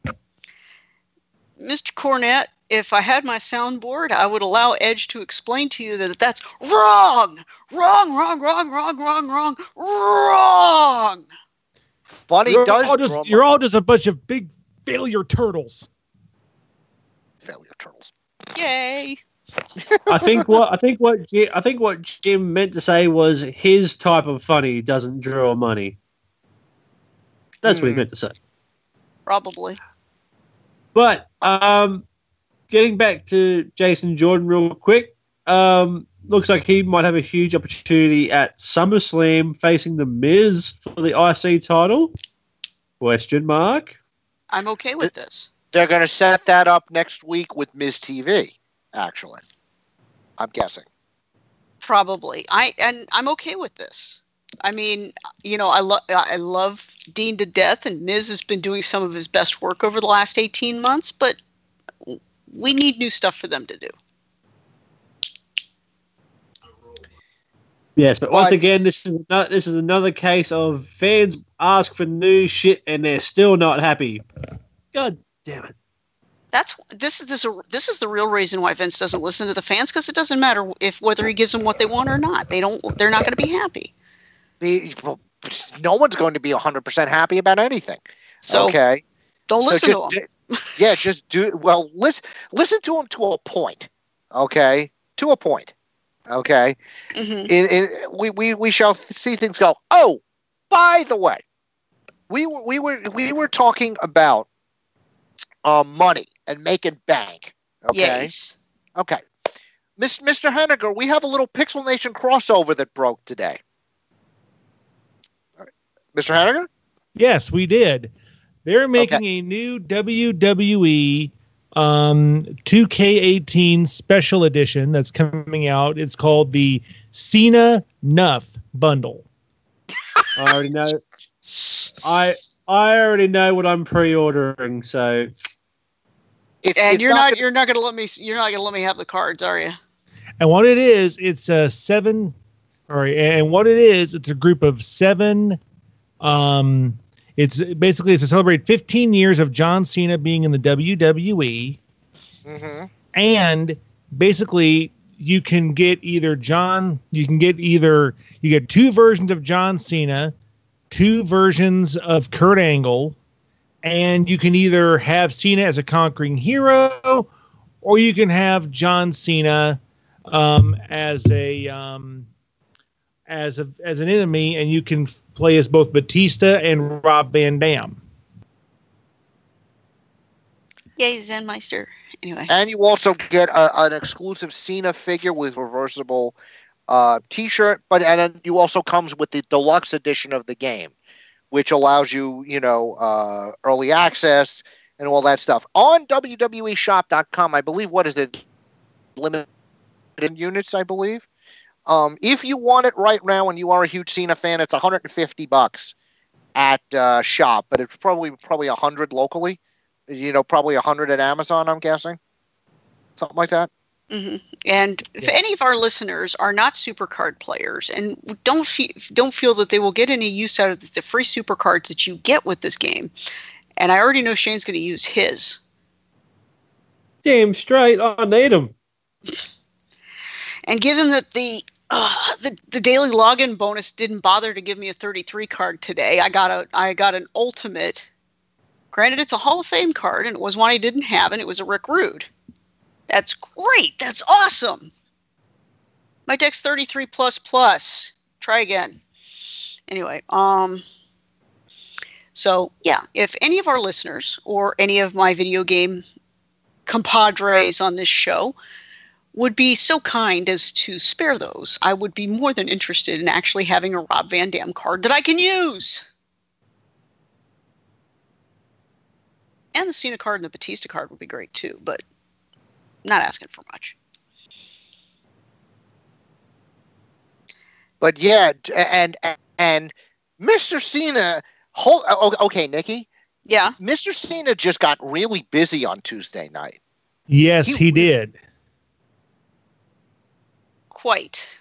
Mister Cornette, if I had my soundboard, I would allow Edge to explain to you that that's wrong! Wrong, wrong, wrong, wrong, wrong, wrong, wrong!
Funny
you're
does
all just,
draw
You're
money.
all just a bunch of big failure turtles.
Failure turtles.
Yay!
I think what I think what Jim, I think what Jim meant to say was his type of funny doesn't draw money. That's mm. what he meant to say.
Probably.
But um, getting back to Jason Jordan real quick, um, looks like he might have a huge opportunity at SummerSlam facing The Miz for the I C title. Question mark.
I'm okay with this.
They're going to set that up next week with Miz T V, actually. I'm guessing.
Probably. I and I'm okay with this. I mean, you know, I love I love Dean to death, and Miz has been doing some of his best work over the last eighteen months, but we need new stuff for them to do.
Yes, but once again, this is not, this is another case of fans ask for new shit and they're still not happy. God damn it.
That's this is this is this is the real reason why Vince doesn't listen to the fans, because it doesn't matter if whether he gives them what they want or not. They don't. They're not going to be happy.
The, well, no one's going to be one hundred percent happy about anything.
So
okay.
Don't listen
so just,
to them.
Yeah, just do well. Listen, listen to them to a point. Okay, to a point. Okay.
Mm-hmm.
In, in, we, we we shall see things go. Oh, by the way, we were we were we were talking about uh, money and making bank. Okay.
Yes.
Okay. Miss, Mister Henniger, we have a little Pixel Nation crossover that broke today. Mister Henniger?
Yes, we did. They're making okay. a new W W E um, two K eighteen special edition that's coming out. It's called the Cena Nuff Bundle.
I already know. I I already know what I'm pre-ordering. So,
it's,
and
it's
you're not,
not
you're not going to let me you're not going to let me have the cards, are you?
And what it is, it's a seven. All right, and what it is, it's a group of seven. Um, it's basically it's to celebrate fifteen years of John Cena being in the W W E,
mm-hmm.
and basically you can get either John, you can get either you get two versions of John Cena, two versions of Kurt Angle, and you can either have Cena as a conquering hero, or you can have John Cena um, as a um, as a as an enemy, and you can play as both Batista and Rob Van Dam.
Yay, Zenmeister. Anyway.
And you also get a, an exclusive Cena figure with reversible uh, T-shirt, but and then you also comes with the deluxe edition of the game, which allows you, you know, uh, early access and all that stuff on W W E shop dot com. I believe what is it, limited units, I believe. Um, if you want it right now and you are a huge Cena fan, it's one hundred fifty bucks at uh, shop, but it's probably probably one hundred locally. You know, probably one hundred at Amazon, I'm guessing. Something like that.
Mm-hmm. And if yeah. any of our listeners are not Supercard players and don't fe- don't feel that they will get any use out of the free Supercards that you get with this game, and I already know Shane's going to use his.
Damn straight, I need them.
And given that the uh, the the daily login bonus didn't bother to give me a thirty-three card today, I got a I got an ultimate. Granted, it's a Hall of Fame card, and it was one I didn't have, and it was a Rick Rude. That's great. That's awesome. My deck's thirty-three plus plus. Try again. Anyway, um, so yeah, if any of our listeners or any of my video game compadres on this show would be so kind as to spare those, I would be more than interested in actually having a Rob Van Dam card that I can use. And the Cena card and the Batista card would be great too, but not asking for much.
But yeah, and and Mister Cena, hold, okay, Nikki.
Yeah.
Mister Cena just got really busy on Tuesday night.
Yes, he, he did.
Quite.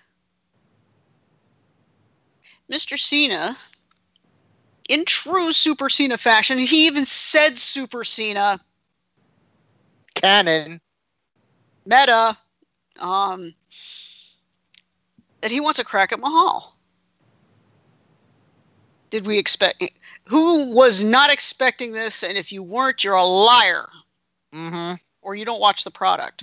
Mister Cena, in true Super Cena fashion, he even said Super Cena.
Canon.
Meta. Um, that he wants a crack at Mahal. Did we expect... Who was not expecting this? And if you weren't, you're a liar.
Mm-hmm.
Or you don't watch the product.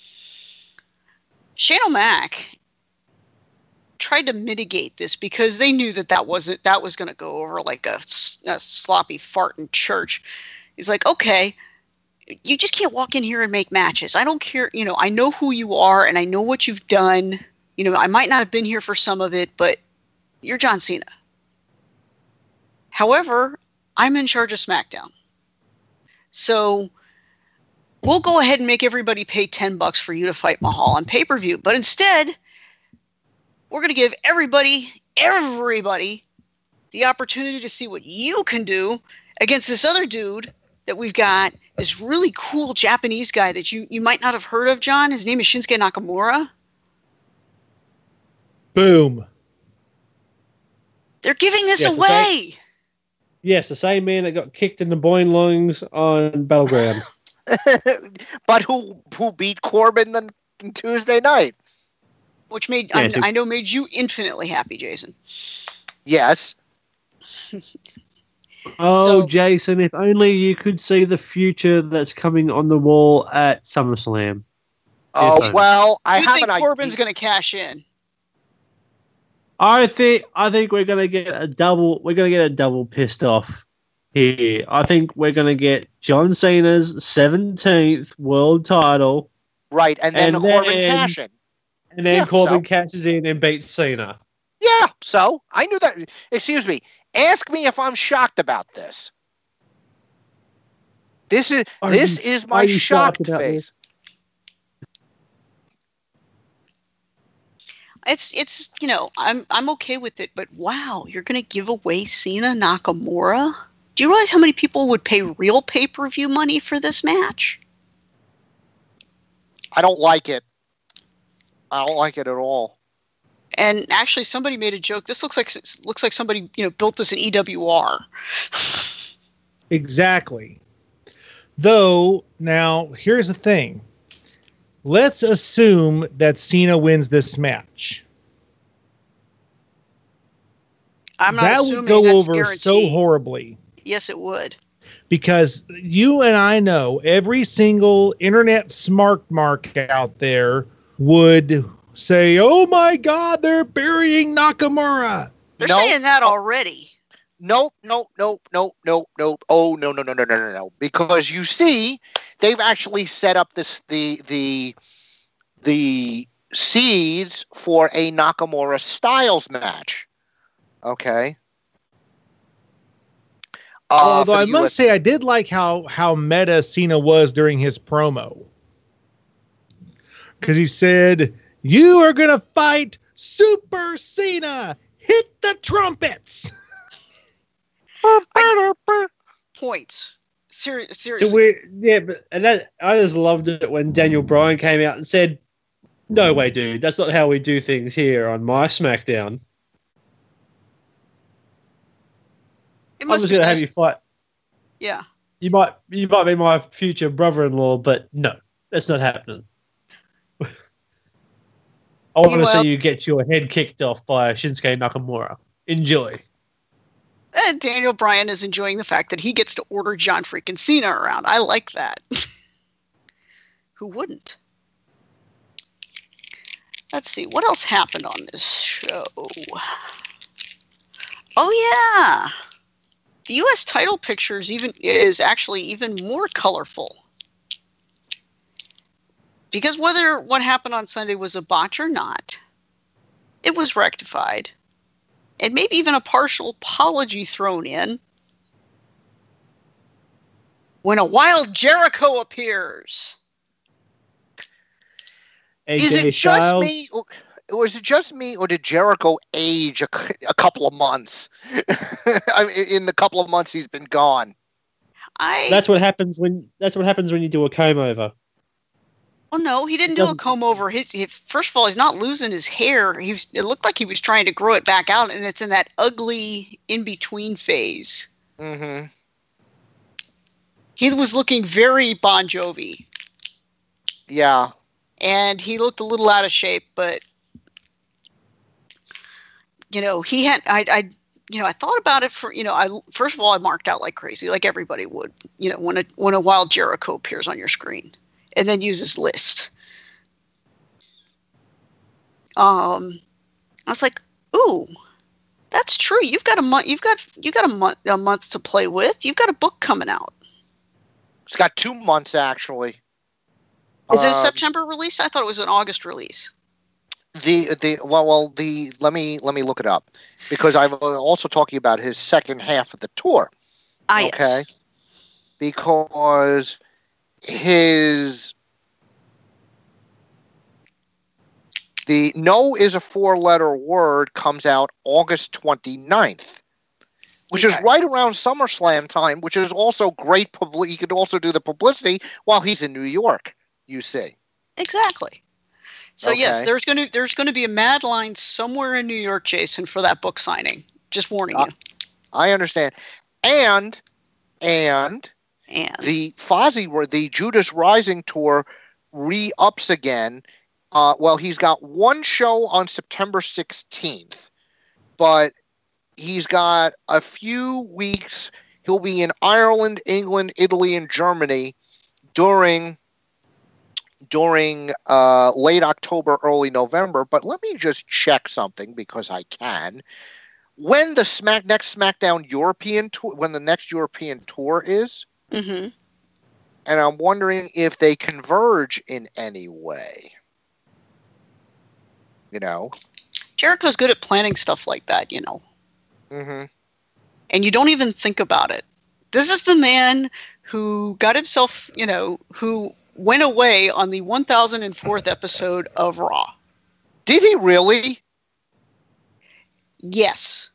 Shane O'Mac tried to mitigate this because they knew that that wasn't that was going to go over like a, a sloppy fart in church. He's like, okay, you just can't walk in here and make matches. I don't care. You know, I know who you are and I know what you've done. You know, I might not have been here for some of it, but you're John Cena. However, I'm in charge of SmackDown. So we'll go ahead and make everybody pay ten bucks for you to fight Mahal on pay-per-view. But instead, we're going to give everybody, everybody, the opportunity to see what you can do against this other dude that we've got, this really cool Japanese guy that you, you might not have heard of, John. His name is Shinsuke Nakamura.
Boom.
They're giving this
yes,
away.
The same, yes, the same man that got kicked in the boing lungs on Battleground.
But who who beat Corbin the, Tuesday night?
Which made,
yeah,
I, I know, made you infinitely happy, Jason.
Yes.
Oh,
So-
Jason, if only you could see the future that's coming on the wall at SummerSlam.
Oh,
Yes.
well, I
you
have
think
an
Corbin's
idea.
going to cash in?
I think I think we're gonna get a double. We're gonna get a double pissed off here. I think we're gonna get John Cena's seventeenth world title,
Right, and then
and
Corbin
then-
cash in.
and then
Yeah,
Corbin
so-
catches in and beats Cena.
Yeah, so I knew that. Excuse me. Ask me if I'm shocked about this. This is
Are
this
you-
is
are
my
you shocked
shocked
about
face.
this?
It's it's you know I'm I'm okay with it, but wow, you're gonna give away Cena Nakamura? Do you realize how many people would pay real pay per view money for this match?
I don't like it. I don't like it at all.
And actually, somebody made a joke. This looks like looks like somebody you know built this in E W R.
Exactly. Though, now, here's the thing. Let's assume that Cena wins this match.
I'm not
that
assuming
would go
that's
over
guaranteed.
so horribly.
Yes, it would.
Because you and I know every single internet smart mark out there would say, "Oh my God, they're burying Nakamura."
They're
No.
saying that already.
Nope, nope, nope, nope, nope, nope. Oh no, no, no, no, no, no, no. Because you see, they've actually set up this the the the seeds for a Nakamura Styles match. Okay. Uh,
Although
for
I
the
must
U S
say, I did like how how meta Cena was during his promo, because he said, "You are gonna fight Super Cena. Hit the trumpets."
Points. Seri-
So
seriously.
we, yeah, but and that I just loved it when Daniel Bryan came out and said, "No way, dude. That's not how we do things here on my SmackDown.
It
I'm
must
just
be
gonna have
nice.
you fight.
Yeah.
You might, you might be my future brother-in-law, but no, that's not happening. I want to
Meanwhile-
see you get your head kicked off by Shinsuke Nakamura. Enjoy."
And Daniel Bryan is enjoying the fact that he gets to order John freaking Cena around. I like that. Who wouldn't? Let's see. What else happened on this show? Oh, yeah. The U S title picture is, even, is actually even more colorful. Because whether what happened on Sunday was a botch or not, it was rectified. And maybe even a partial apology thrown in when a wild Jericho appears.
Is
A J
it just
Styles.
me? Or, was it just me, or did Jericho age a, a couple of months? I mean, in the couple of months he's been gone.
I
That's what happens when. That's what happens when you do a comb over.
Oh no, he didn't
It
do a
doesn't-
comb over. His he, first of all, he's not losing his hair. He was, it looked like he was trying to grow it back out, and it's in that ugly in between phase.
Mm-hmm.
He was looking very Bon Jovi,
Yeah.
and he looked a little out of shape. But you know, he had I I you know I thought about it for you know I first of all I marked out like crazy, like everybody would. You know, when a when a wild Jericho appears on your screen. And then use his list. Um, I was like, "Ooh, that's true. You've got a month. You've got you got a month a month to play with. You've got a book coming out.
It's got two months actually.
Is it a
Um,
September release? I thought it was an August release.
The the well well the let me let me look it up, because I'm also talking about his second half of the tour.
Ah,
Okay.
yes.
Because his the no is a four-letter word comes out August twenty-ninth, which is
Okay.
right around SummerSlam time, which is also great publicity. He could also do the publicity while he's in New York, you see.
Exactly. So yes,
Okay.
there's gonna there's gonna be a mad line somewhere in New York, Jason, for that book signing. Just warning
Uh,
you.
I understand. And and
And
the Fozzy, the Judas Rising tour, re-ups again. Uh, well, he's got one show on September sixteenth, but he's got a few weeks. He'll be in Ireland, England, Italy, and Germany during during uh, late October, early November. But let me just check something, because I can. When the Smack next SmackDown European tour, when the next European tour is,
mhm.
and I'm wondering if they converge in any way. You know?
Jericho's good at planning stuff like that, you know.
Mm-hmm.
And you don't even think about it. This is the man who got himself, you know, who went away on the one thousand fourth episode of Raw.
Did he really?
Yes.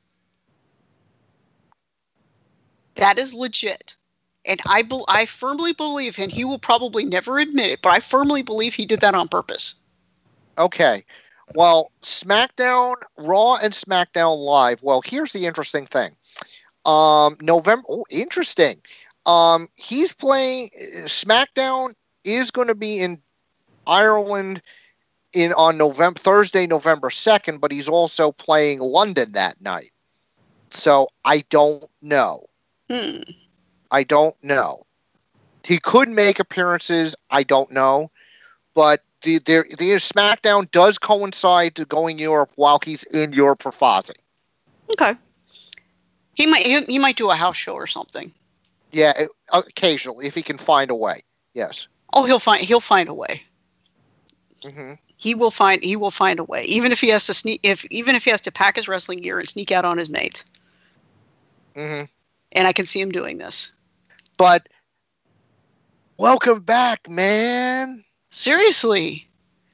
That is legit. And I, be- I firmly believe, and he will probably never admit it, but I firmly believe he did that on purpose.
Okay. Well, SmackDown, Raw and SmackDown Live. Well, here's the interesting thing. Um, November. Oh, interesting. Um, he's playing. SmackDown is going to be in Ireland in on November Thursday, November second, but he's also playing London that night. So I don't know.
Hmm.
I don't know. He could make appearances. I don't know. But the the, the SmackDown does coincide to going Europe while he's in Europe for Fozzy.
Okay. He might he, he might do a house show or something.
Yeah, occasionally if he can find a way. Yes.
Oh, he'll find he'll find a way.
Mm-hmm.
He will find he will find a way, even if he has to sneak if even if he has to pack his wrestling gear and sneak out on his mates.
Mm-hmm.
And I can see him doing this.
But welcome back, man.
Seriously.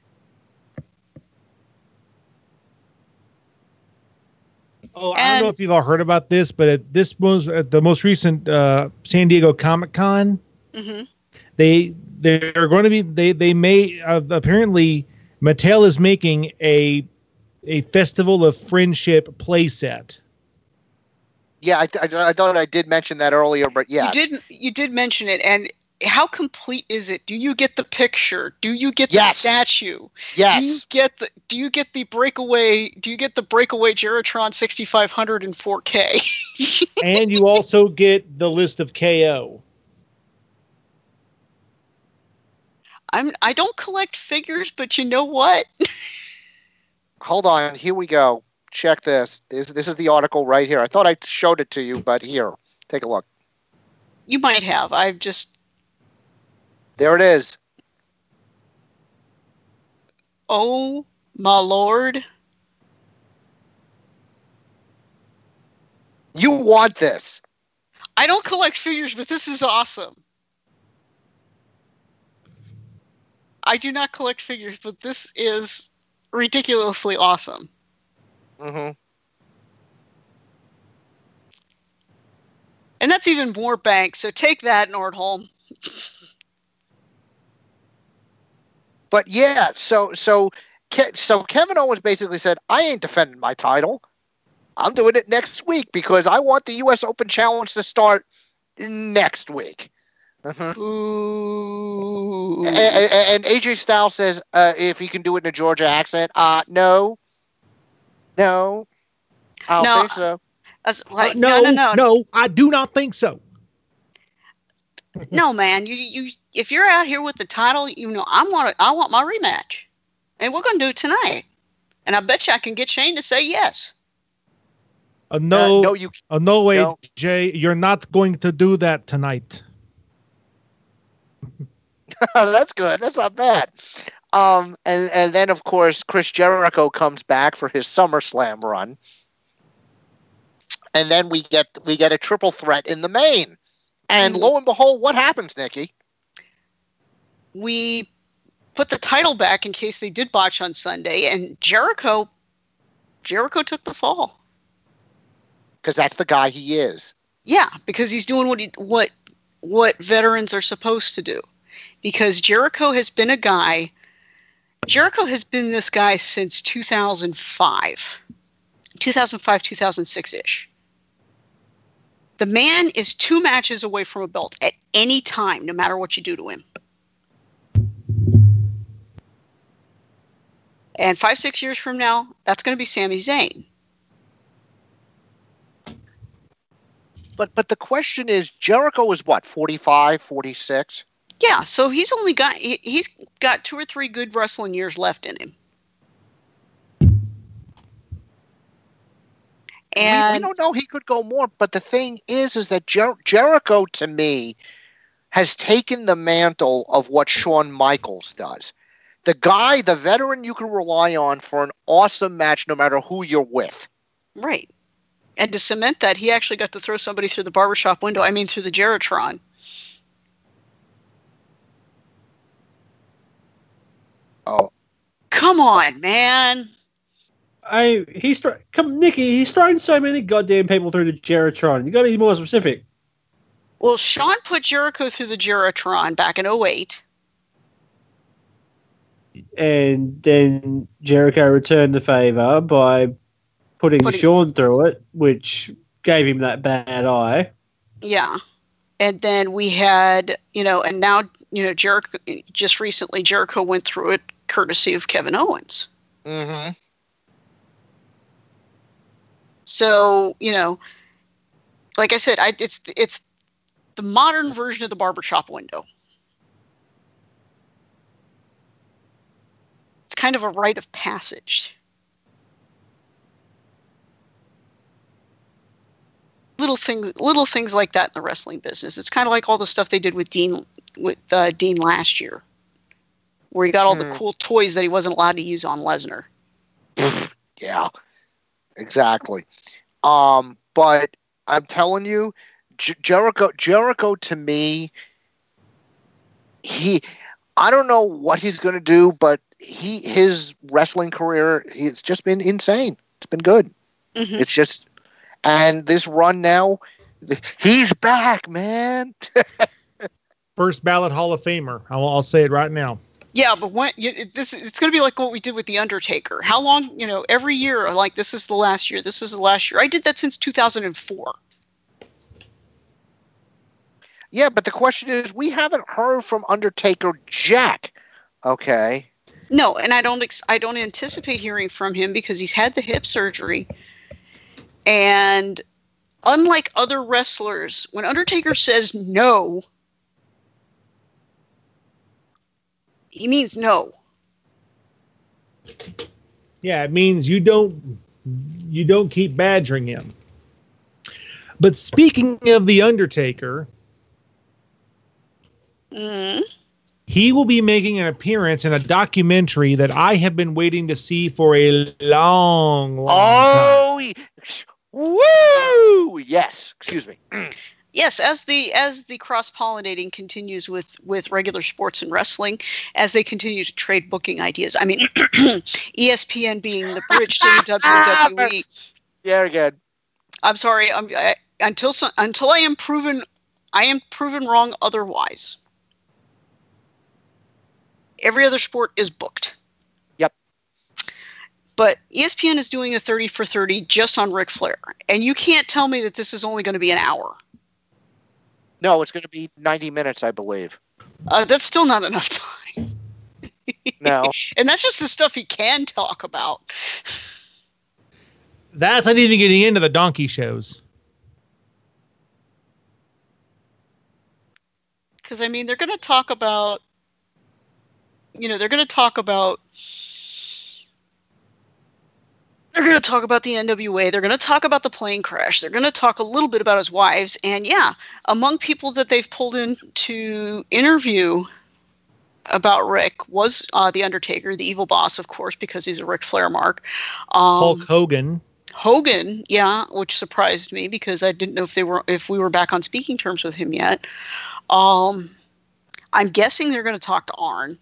Oh, I
And-
don't know if you've all heard about this, but at this most at the most recent uh, San Diego Comic Con,
Mm-hmm.
they they're going to be they they may uh, apparently Mattel is making a a Festival of Friendship playset.
Yeah, I, I, I thought I did mention that earlier, but yeah.
You did you did mention it, and how complete is it? Do you get the picture? Do you get
Yes.
the statue? Do you
Yes.
get the do you get the breakaway do you get the breakaway Geratron sixty-five hundred in four K?
And you also get the list of K O.
I'm I don't collect figures, but you know what?
Hold on. Here we go. Check this. This this is the article right here. I thought I showed it to you, but here, take a look.
You might have. I've just
There it is.
oh my lord.
You want this?
I don't collect figures, but this is awesome. I do not collect figures, but this is ridiculously awesome.
Mm-hmm.
And that's even more bank, so take that, Nordholm.
But yeah, so so Ke- so Kevin Owens basically said, "I ain't defending my title. I'm doing it next week because I want the U S Open Challenge to start next week." Mhm.
Ooh.
And, and, and A J Styles says, uh, "If he can do it in a Georgia accent, uh, no, no, I don't
No,
think so."
I was like,
Uh,
no, no, no,
no, I do not think so.
no, man. You, you, if you're out here with the title, you know, I want, I want my rematch, and we're gonna do it tonight. And I bet you I can get Shane to say yes.
Uh, no,
Uh, no, you.
uh, no way,
no.
Jay. You're not going to do that tonight.
That's good. That's not bad. Um, and and then of course Chris Jericho comes back for his SummerSlam run, and then we get we get a triple threat in the main, and lo and behold, what happens, Nikki?
We put the title back in case they did botch on Sunday, and Jericho, Jericho took the fall.
Because that's the guy he is.
Yeah, because he's doing what he, what what veterans are supposed to do. Because Jericho has been a guy. Jericho has been this guy since two thousand five, two thousand five, two thousand six ish. The man is two matches away from a belt at any time, no matter what you do to him. And five, six years from now, that's going to be Sami Zayn.
But but the question is, Jericho is what, forty-five, forty-six?
Yeah, so he's only got he, he's got two or three good wrestling years left in him. And
we, we don't know, he could go more, but the thing is is that Jer- Jericho to me has taken the mantle of what Shawn Michaels does. The guy, the veteran you can rely on for an awesome match no matter who you're with.
right. And to cement that, he actually got to throw somebody through the barbershop window. I mean, through the Geratron.
Oh,
Come on, man.
I he's thro- come Nikki. He's throwing so many goddamn people through the Geratron. You got to be more specific.
Well, Sean put Jericho through the Geratron back in oh eight.
And then Jericho returned the favor by putting,
Putting-
Sean through it, which gave him that bad eye.
Yeah. And then we had, you know, and now, you know, Jericho, just recently, Jericho went through it courtesy of Kevin Owens.
mm-hmm.
So, you know, like I said, I, it's it's the modern version of the barbershop window. it's kind of a rite of passage. Little things, little things like that in the wrestling business. It's kind of like all the stuff they did with Dean, with uh, Dean last year, where he got all mm. the cool toys that he wasn't allowed to use on Lesnar.
Yeah, exactly. Um, but I'm telling you, J- Jericho, Jericho to me, he, I don't know what he's going to do, but he, his wrestling career, it's just been insane. It's been good. Mm-hmm. It's just. And this run now, he's back, man.
First ballot Hall of Famer. I'll, I'll say it right now.
Yeah, but when you, this, it's going to be like what we did with The Undertaker. How long, you know, every year, like this is the last year, this is the last year. I did that since two thousand four.
Yeah, but the question is, we haven't heard from Undertaker Jack. Okay.
No, and I don't, ex- I don't anticipate hearing from him because he's had the hip surgery. And unlike other wrestlers, when Undertaker says no, he means no.
Yeah, it means you don't you don't keep badgering him. But speaking of the Undertaker,
mm.
he will be making an appearance in a documentary that I have been waiting to see for a long, long
oh, time. Woo! Yes. Excuse me.
Yes, as the as the cross-pollinating continues with, with regular sports and wrestling, as they continue to trade booking ideas. I mean, E S P N being the bridge to the W W E.
Very good.
I'm sorry. I'm, I, until so, until I am proven I am proven wrong otherwise. Every other sport is booked. But E S P N is doing a thirty for thirty just on Ric Flair. And you can't tell me that this is only going to be an hour.
No, it's going to be ninety minutes, I believe.
Uh, that's still not enough time.
No.
And that's just the stuff he can talk about.
That's not even getting into the donkey shows.
Because, I mean, they're going to talk about, you know, they're going to talk about They're going to talk about the N W A. They're going to talk about the plane crash. They're going to talk a little bit about his wives. And yeah, among people that they've pulled in to interview about Rick was uh, The Undertaker, the evil boss, of course, because he's a Ric Flair mark. Um,
Hulk Hogan.
Hogan, yeah, which surprised me because I didn't know if they were if we were back on speaking terms with him yet. Um, I'm guessing they're going to talk to Arn.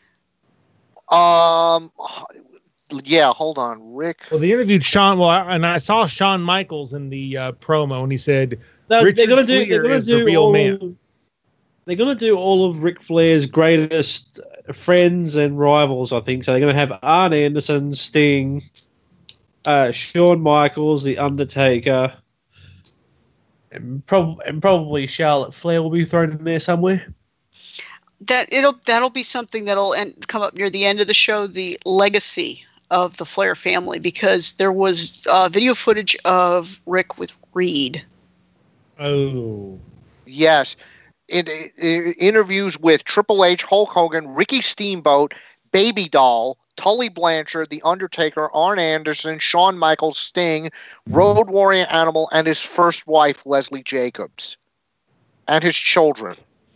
Um... Yeah, hold on, Rick.
Well, they interviewed Shawn. Well, I, and I saw Shawn Michaels in the uh, promo, and he said,
no,
"Richard
they're gonna do,
Fleer
they're gonna
is
do
the real
all
man."
Of, they're gonna do all of Ric Flair's greatest friends and rivals, I think. So they're gonna have Arn Anderson, Sting, uh, Shawn Michaels, The Undertaker, and, prob- and probably Charlotte Flair will be thrown in there somewhere.
That it'll that'll be something that'll end, come up near the end of the show. The legacy of the Flair family, because there was uh, video footage of Rick with Reed.
Oh,
yes. In, in, interviews with Triple H, Hulk Hogan, Ricky Steamboat, Baby Doll, Tully Blanchard, The Undertaker, Arn Anderson, Shawn Michaels, Sting, Road Warrior Animal, and his first wife, Leslie Jacobs, and his children.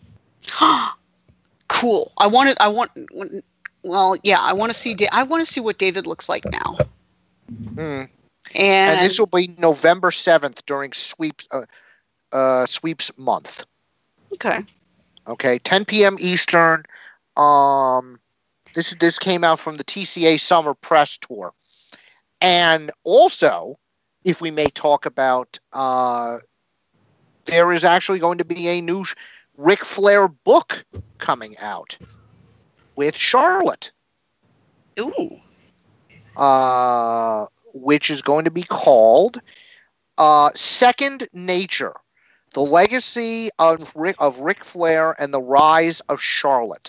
Cool. I wanted. I want. Well, yeah. I want to see. I want to see what David looks like now.
Mm.
And,
and this will be November seventh during sweeps uh, uh, sweeps month.
Okay.
Okay. ten p.m. Eastern. Um, this this came out from the T C A Summer Press Tour, and also, if we may talk about, uh, there is actually going to be a new Ric Flair book coming out with Charlotte.
Ooh.
Uh, which is going to be called uh, Second Nature: The Legacy of Ric, of Ric Flair and the Rise of Charlotte.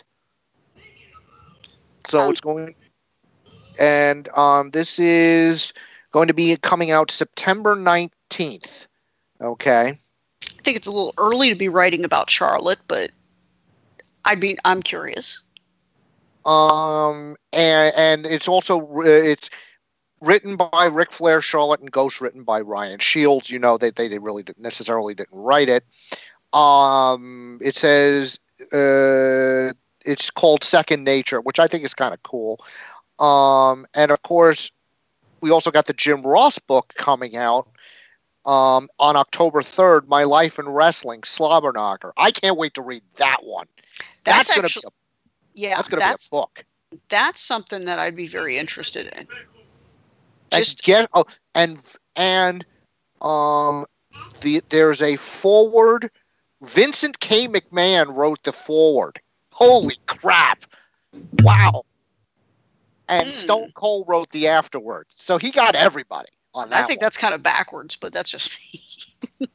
So it's going, and um, this is going to be coming out September nineteenth. Okay.
I think it's a little early to be writing about Charlotte, but I'd be I'm curious.
Um, and and it's also uh, it's written by Ric Flair, Charlotte, and Ghost written by Ryan Shields. You know, they they, they really didn't necessarily didn't write it. Um, it says uh, it's called Second Nature, which I think is kind of cool. Um, and of course, we also got the Jim Ross book coming out um, on October third. My Life in Wrestling, Slobberknocker. I can't wait to read that one.
That's,
That's going to
actually,
be a,
yeah,
that's going to be a book.
That's something that I'd be very interested in.
Just and get oh, and and um the there's a forward. Vincent K. McMahon wrote the forward. Holy crap! Wow. And mm. Stone Cold wrote the afterward. So he got everybody on that.
I think
one.
That's kind of backwards, but that's just me.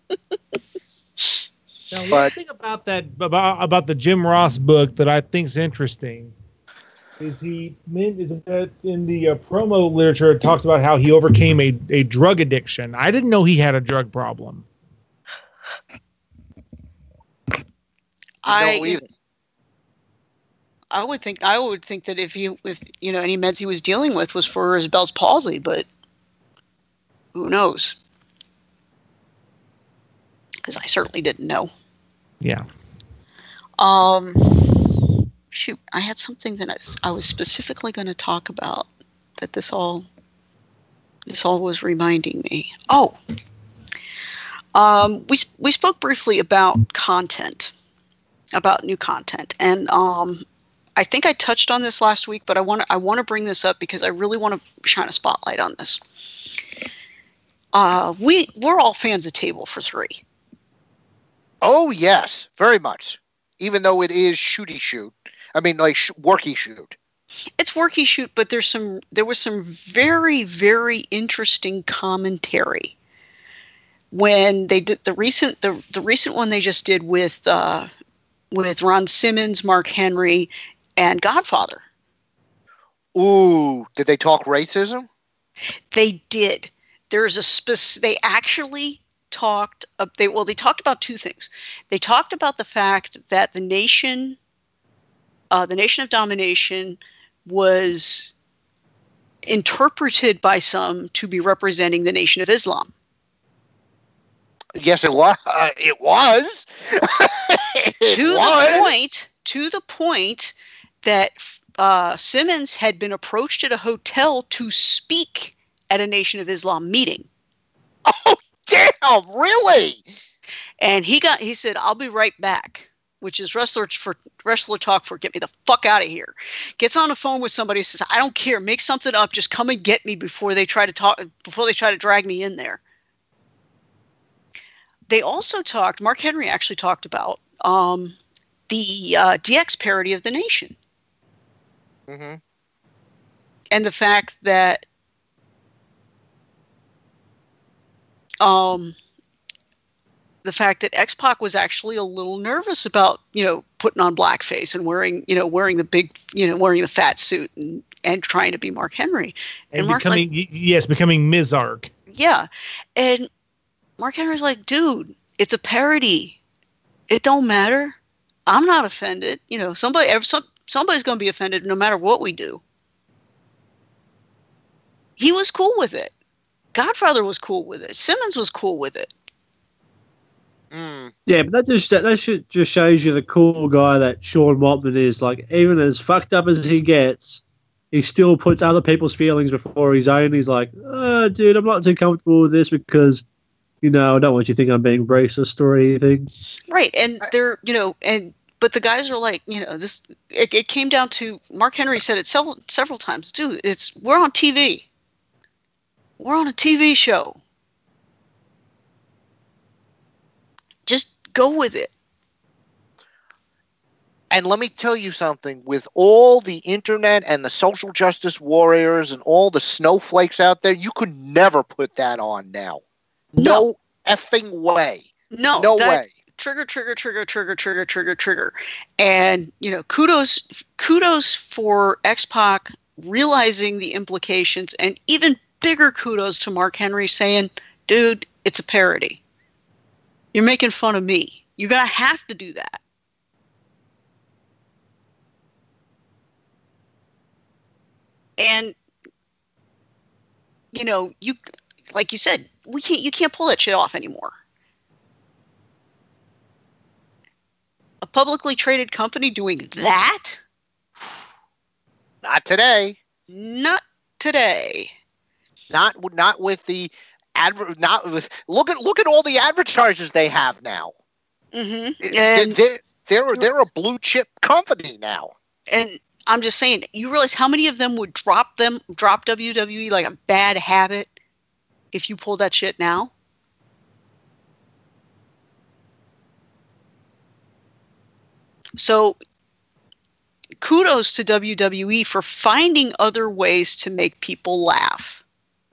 Now, one thing about that about about the Jim Ross book that I think is interesting is he is that in the uh, promo literature it talks about how he overcame a, a drug addiction. I didn't know he had a drug problem.
I I would think I would think that if you if you know any meds he was dealing with was for his Bell's palsy, but who knows? Because I certainly didn't know.
Yeah.
Um. Shoot, I had something that I, I was specifically going to talk about that this all this all was reminding me. Oh. Um. We we spoke briefly about content. About new content, and um, I think I touched on this last week, but I want to I want to bring this up because I really want to shine a spotlight on this. Uh, we we're all fans of Table for Three.
Oh yes, very much. Even though it is shooty shoot, I mean like sh- worky shoot.
It's worky shoot, but there's some there was some very very interesting commentary when they did the recent the the recent one they just did with. Uh, with Ron Simmons, Mark Henry, and Godfather.
Ooh, did they talk racism?
They did. There's a spec- they actually talked uh, they well they talked about two things. They talked about the fact that the nation uh, the Nation of Domination was interpreted by some to be representing the Nation of Islam.
Yes, it was. Uh, it was. it
to
was.
the point, to the point that uh, Simmons had been approached at a hotel to speak at a Nation of Islam meeting.
Oh, damn! Really?
And he got. He said, "I'll be right back," which is wrestler for wrestler talk for "get me the fuck out of here." Gets on the phone with somebody, says, "I don't care. Make something up. Just come and get me before they try to talk. Before they try to drag me in there." They also talked, Mark Henry actually talked about um, the uh, D X parody of the Nation.
Mm-hmm.
And the fact that um, the fact that X-Pac was actually a little nervous about, you know, putting on blackface and wearing, you know, wearing the big, you know, wearing the fat suit and, and trying to be Mark Henry.
And, and Mark's becoming, like, yes, becoming Mizark.
Yeah. And Mark Henry's like, dude, it's a parody. It don't matter. I'm not offended. You know, somebody, some, somebody's going to be offended no matter what we do. He was cool with it. Godfather was cool with it. Simmons was cool with it.
Mm.
Yeah, but that just that, that should just shows you the cool guy that Sean Waltman is. Like, even as fucked up as he gets, he still puts other people's feelings before his own. He's like, oh, dude, I'm not too comfortable with this because, you know, I don't want you thinking I'm being racist or anything.
Right, and they're, you know, and but the guys are like, you know, this. It, it came down to Mark Henry said it several several times, dude. It's we're on T V. We're on a T V show. Just go with it.
And let me tell you something, with all the internet and the social justice warriors and all the snowflakes out there, you could never put that on now. No, no effing way.
No,
no
that,
way.
Trigger, trigger, trigger, trigger, trigger, trigger, trigger. And, you know, kudos, kudos for X-Pac realizing the implications, and even bigger kudos to Mark Henry saying, dude, it's a parody. You're making fun of me. You're going to have to do that. And you know, you like you said, we can't you can't pull that shit off anymore. A publicly traded company doing that?
Not today.
Not today.
Not not with the adver- Not with look at look at all the advertisers they have now.
Mm-hmm.
It-
And
they, they're they're a blue chip company now.
and I'm just saying, you realize how many of them would drop them drop W W E like a bad habit if you pull that shit now? So kudos to W W E for finding other ways to make people laugh.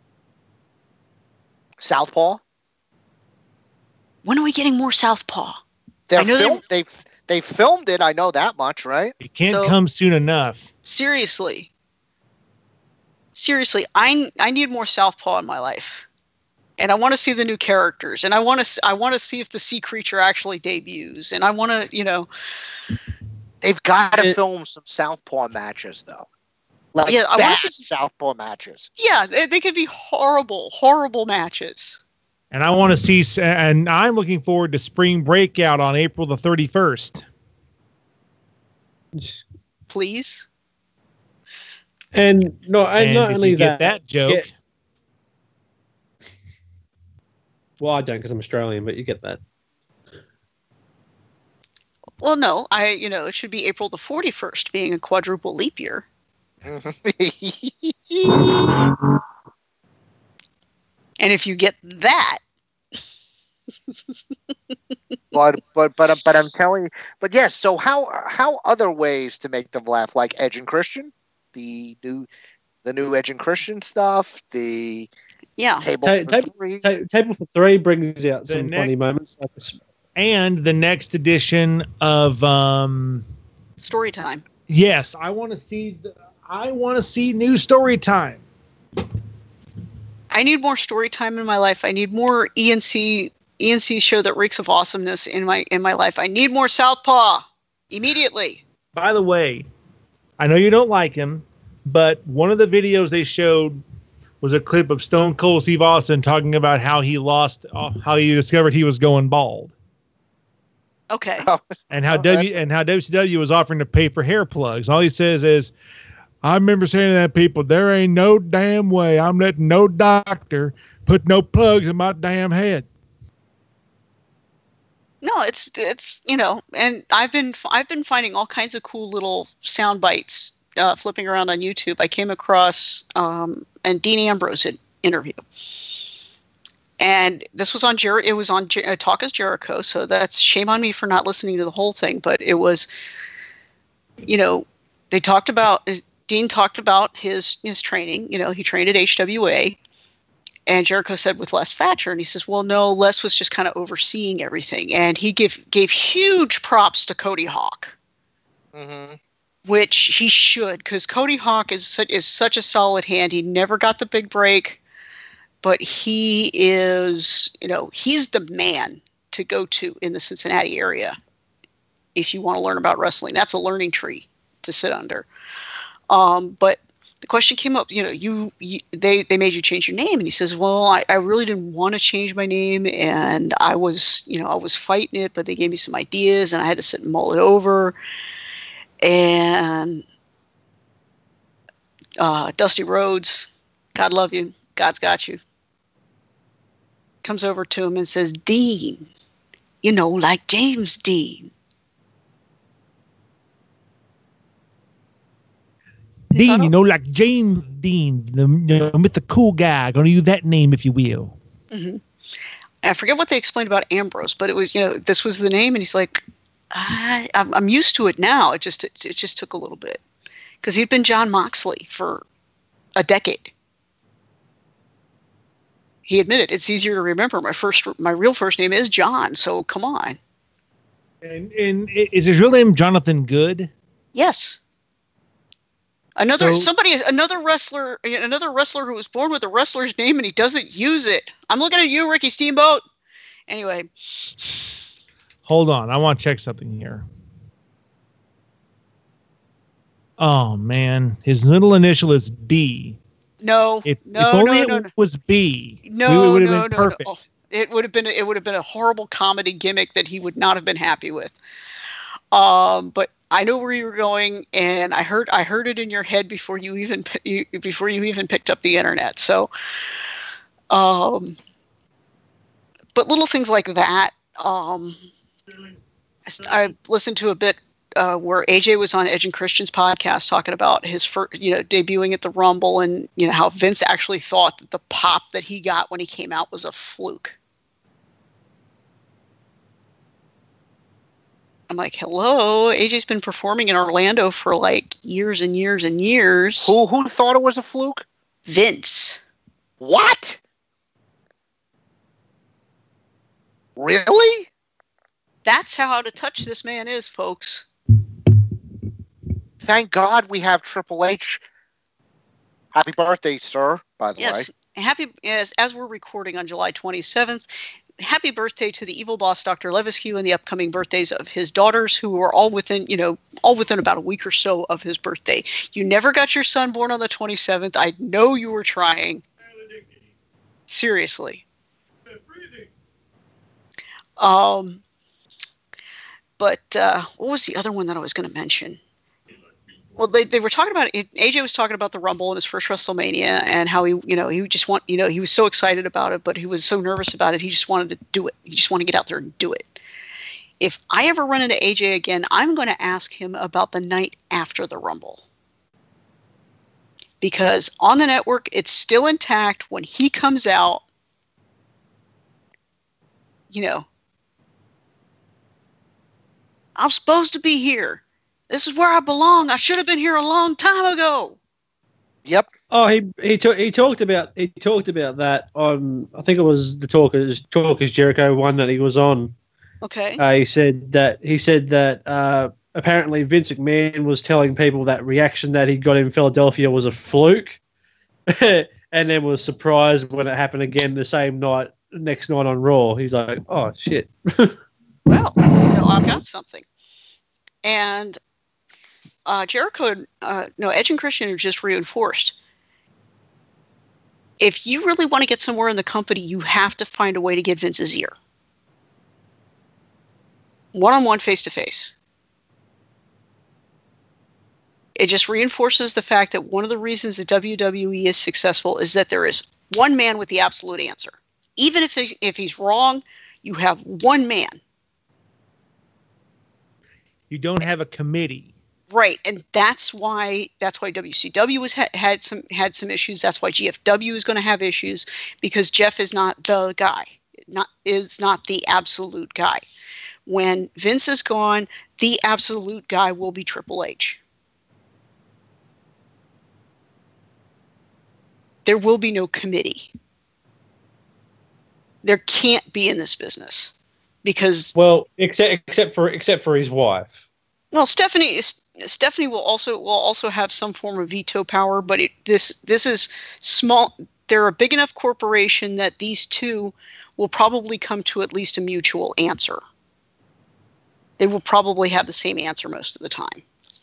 Southpaw.
When are we getting more Southpaw?
They're
I know
film- they they filmed it. I know that much, right?
It can't
So-
come soon enough.
Seriously. Seriously, I I need more Southpaw in my life. And I want to see the new characters, and I want to I want to see if the sea creature actually debuts, and I want to, you know,
They've got to
It-
film some Southpaw matches, though. Like
Yeah, I wanna
bad
see some-
Southpaw matches.
yeah, they, they could be horrible, horrible matches.
And I want to see, s- and I'm looking forward to Spring Breakout on April the thirty-first.
Please.
And not, and
And
not
if
only
you get
that,
that joke,
get- well, I don't because I'm Australian, but you get that.
Well, no, I you know it should be April the forty-first, being a quadruple leap year. And if you get that,
but but but but I'm telling you. But yes. So how how other ways to make them laugh, like Edge and Christian, the new the new Edge and Christian stuff, the
yeah,
table
Ta-
for
table-
three.
Ta- Table for three brings out
The
some
next-
funny moments. Like a s-
and the next edition of um,
story time.
yes, I want to see. The, I want to see new story time.
I need more story time in my life. I need more E N C E N C show that reeks of awesomeness in my in my life. I need more Southpaw immediately.
By the way, I know you don't like him, but one of the videos they showed was a clip of Stone Cold Steve Austin talking about how he lost, uh, how he discovered he was going bald,
Okay.
and how
Oh,
W and how W C W was offering to pay for hair plugs. All he says is, "I remember saying to that people, there ain't no damn way I'm letting no doctor put no plugs in my damn head."
No, it's it's you know, and I've been I've been finding all kinds of cool little sound bites uh, flipping around on YouTube. I came across um, and Dean Ambrose had interview, and this was on Jer- it was on Jer- uh, Talk is Jericho. So that's shame on me for not listening to the whole thing, but it was, you know, they talked about Dean talked about his his training. You know, he trained at H W A. And Jericho said with Les Thatcher, and he says, well, no, Les was just kind of overseeing everything. And he gave gave huge props to Cody Hawk,
Mm-hmm.
which he should, because Cody Hawk is such, is such a solid hand. He never got the big break, but he is, you know, he's the man to go to in the Cincinnati area if you want to learn about wrestling. That's a learning tree to sit under. Um, but the question came up, you know, you, you they, they made you change your name. And he says, well, I, I really didn't want to change my name. And I was, you know, I was fighting it, but they gave me some ideas and I had to sit and mull it over. And uh, Dusty Rhodes, God love you. God's got you. Comes over to him and says, Dean, you know, like James Dean.
Dean, you know, like James Dean, the, the mythical guy. Gonna use that name, if you will.
Mm-hmm. I forget what they explained about Ambrose, but it was, you know, this was the name, and he's like, I, I'm, I'm used to it now. It just, it, it just took a little bit, because he'd been John Moxley for a decade. He admitted it's easier to remember. My first, my real first name is John, so come on.
And, and is his real name Jonathan Good?
Yes. Another
So-
somebody, another wrestler, another wrestler who was born with a wrestler's name and he doesn't use it. I'm looking at you, Ricky Steamboat. Anyway,
Hold on, I want to check something here. Oh man, his middle initial is B.
No,
If,
no,
if only
no,
it
no, no.
was B,
No,
we would have
no,
been
no,
perfect.
no. It would have been it would have been a horrible comedy gimmick that he would not have been happy with. Um, but I know where you were going, and I heard I heard it in your head before you even you, before you even picked up the internet. So, um, but little things like that. Um, I listened to a bit uh, where A J was on Edge and Christian's podcast talking about his first, you know, debuting at the Rumble, and you know how Vince actually thought that the pop that he got when he came out was a fluke. I'm like, hello, A J's been performing in Orlando for like years and years and years.
Who who thought it was a fluke?
Vince.
What? Really?
That's how out of touch this man is, folks.
Thank God we have Triple H. Happy birthday, sir, by the
Yes.
way.
Happy as as we're recording on July twenty-seventh. Happy birthday to the evil boss, Doctor Levesque, and the upcoming birthdays of his daughters, who are all within, you know, all within about a week or so of his birthday. You never got your son born on the twenty-seventh. I know you were trying. Seriously. Um, but uh, what was the other one that I was going to mention? Well, they, they were talking about it. A J was talking about the Rumble in his first WrestleMania and how he, you know, he just want, you know, he was so excited about it, but he was so nervous about it. He just wanted to do it. He just wanted to get out there and do it. If I ever run into A J again, I'm going to ask him about the night after the Rumble. Because on the network, it's still intact. When he comes out, you know, I'm supposed to be here. This is where I belong. I should have been here a long time ago.
Yep.
Oh, he he, ta- he talked about he talked about that on, I think it was the Talkers Talkers Jericho one that he was on.
Okay.
Uh, he said that he said that uh, apparently Vince McMahon was telling people that reaction that he got in Philadelphia was a fluke, and then was surprised when it happened again the same night, next night on Raw. He's like, "Oh shit."
Well, you know, I've got something. And uh, Jericho, uh, no, Edge and Christian are just reinforced. If you really want to get somewhere in the company, you have to find a way to get Vince's ear. One-on-one, face-to-face. It just reinforces the fact that one of the reasons that W W E is successful is that there is one man with the absolute answer. Even if he's, if he's wrong, you have one man.
You don't have a committee.
Right, and that's why that's why W C W has ha- had some had some issues. That's why G F W is going to have issues, because Jeff is not the guy, not is not the absolute guy. When Vince is gone, the absolute guy will be Triple H. There will be no committee. There can't be in this business, because
Well, except except for except for his wife.
well, Stephanie is. Stephanie will also will also have some form of veto power, but it, this this is small. They're a big enough corporation that these two will probably come to at least a mutual answer. They will probably have the same answer most of the time.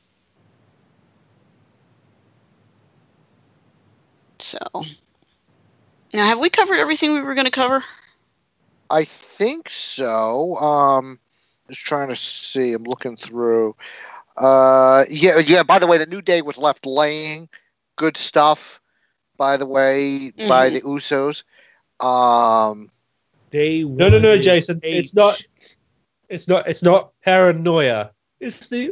So, now have we covered everything we were going to cover?
I think so. Um, just trying to see. I'm looking through. Uh, yeah, yeah. By the way, the New Day was left laying. Good stuff. By the way, mm-hmm. by the Usos. Um,
Day
no, no, no,
one
Jason.
H.
It's not. It's not. It's not paranoia. It's the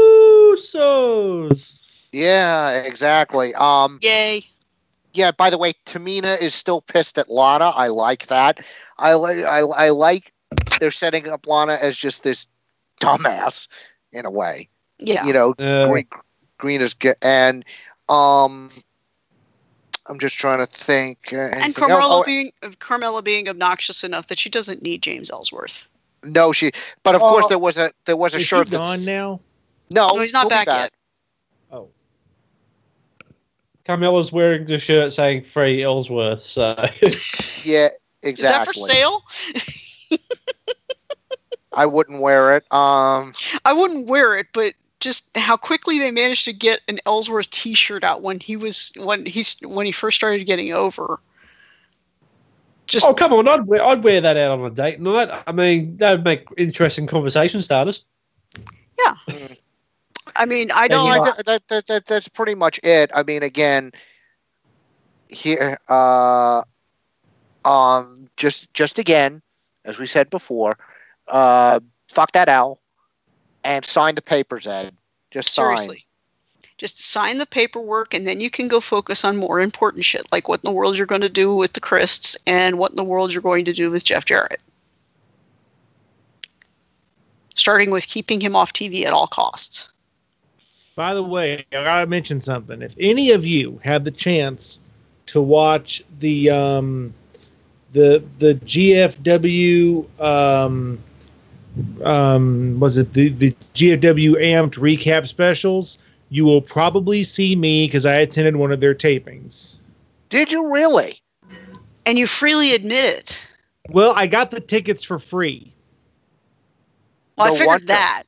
Usos.
Yeah, exactly. Um,
Yay.
Yeah. By the way, Tamina is still pissed at Lana. I like that. I like. I, I like. They're setting up Lana as just this dumbass in a way.
Yeah.
You know,
Uh,
Green, Green is good, and um, I'm just trying to think. Uh,
And
anything else?
Carmella
Oh,
being Carmella being obnoxious enough that she doesn't need James Ellsworth.
no, she. But of
Oh.
course, there was a there was a
Is
shirt
he
that-
gone now?
No,
No, he's not
he'll be
back yet.
Oh,
Carmella's wearing the shirt saying "Free Ellsworth." So
Yeah, exactly.
Is that for sale?
I wouldn't wear it. Um,
I wouldn't wear it, but just how quickly they managed to get an Ellsworth T-shirt out when he was when he's when he first started getting over. Just
oh come on, I'd wear, I'd wear that out on a date night. I mean, that would make interesting conversation starters.
Yeah, I mean, I
No,
don't.
I th- that, that, that, that's pretty much it. I mean, again, here, uh, um, just just again, as we said before, uh, fuck that L and sign the papers, Ed. Just sign.
Seriously. Just sign the paperwork, and then you can go focus on more important shit, like what in the world you're going to do with the Christs and what in the world you're going to do with Jeff Jarrett. Starting with keeping him off T V at all costs.
By the way, I gotta mention something. If any of you have the chance to watch the um, the the G F W um, um, was it the the G F W Amped recap specials, you will probably see me because I attended one of their tapings.
Did you really?
And you freely admit it.
Well, I got the tickets for free.
Well,
No
I figured
wonder.
that.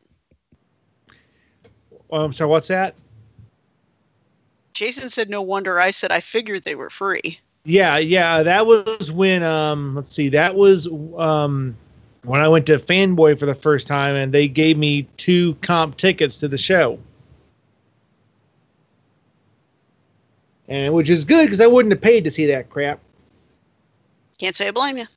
Um, so what's that?
Jason said, no wonder. I said, I figured they were free.
Yeah, yeah, that was when um let's see, that was um when I went to Fanboy for the first time and they gave me two comp tickets to the show. And which is good because I wouldn't have paid to see that crap.
Can't say I blame you.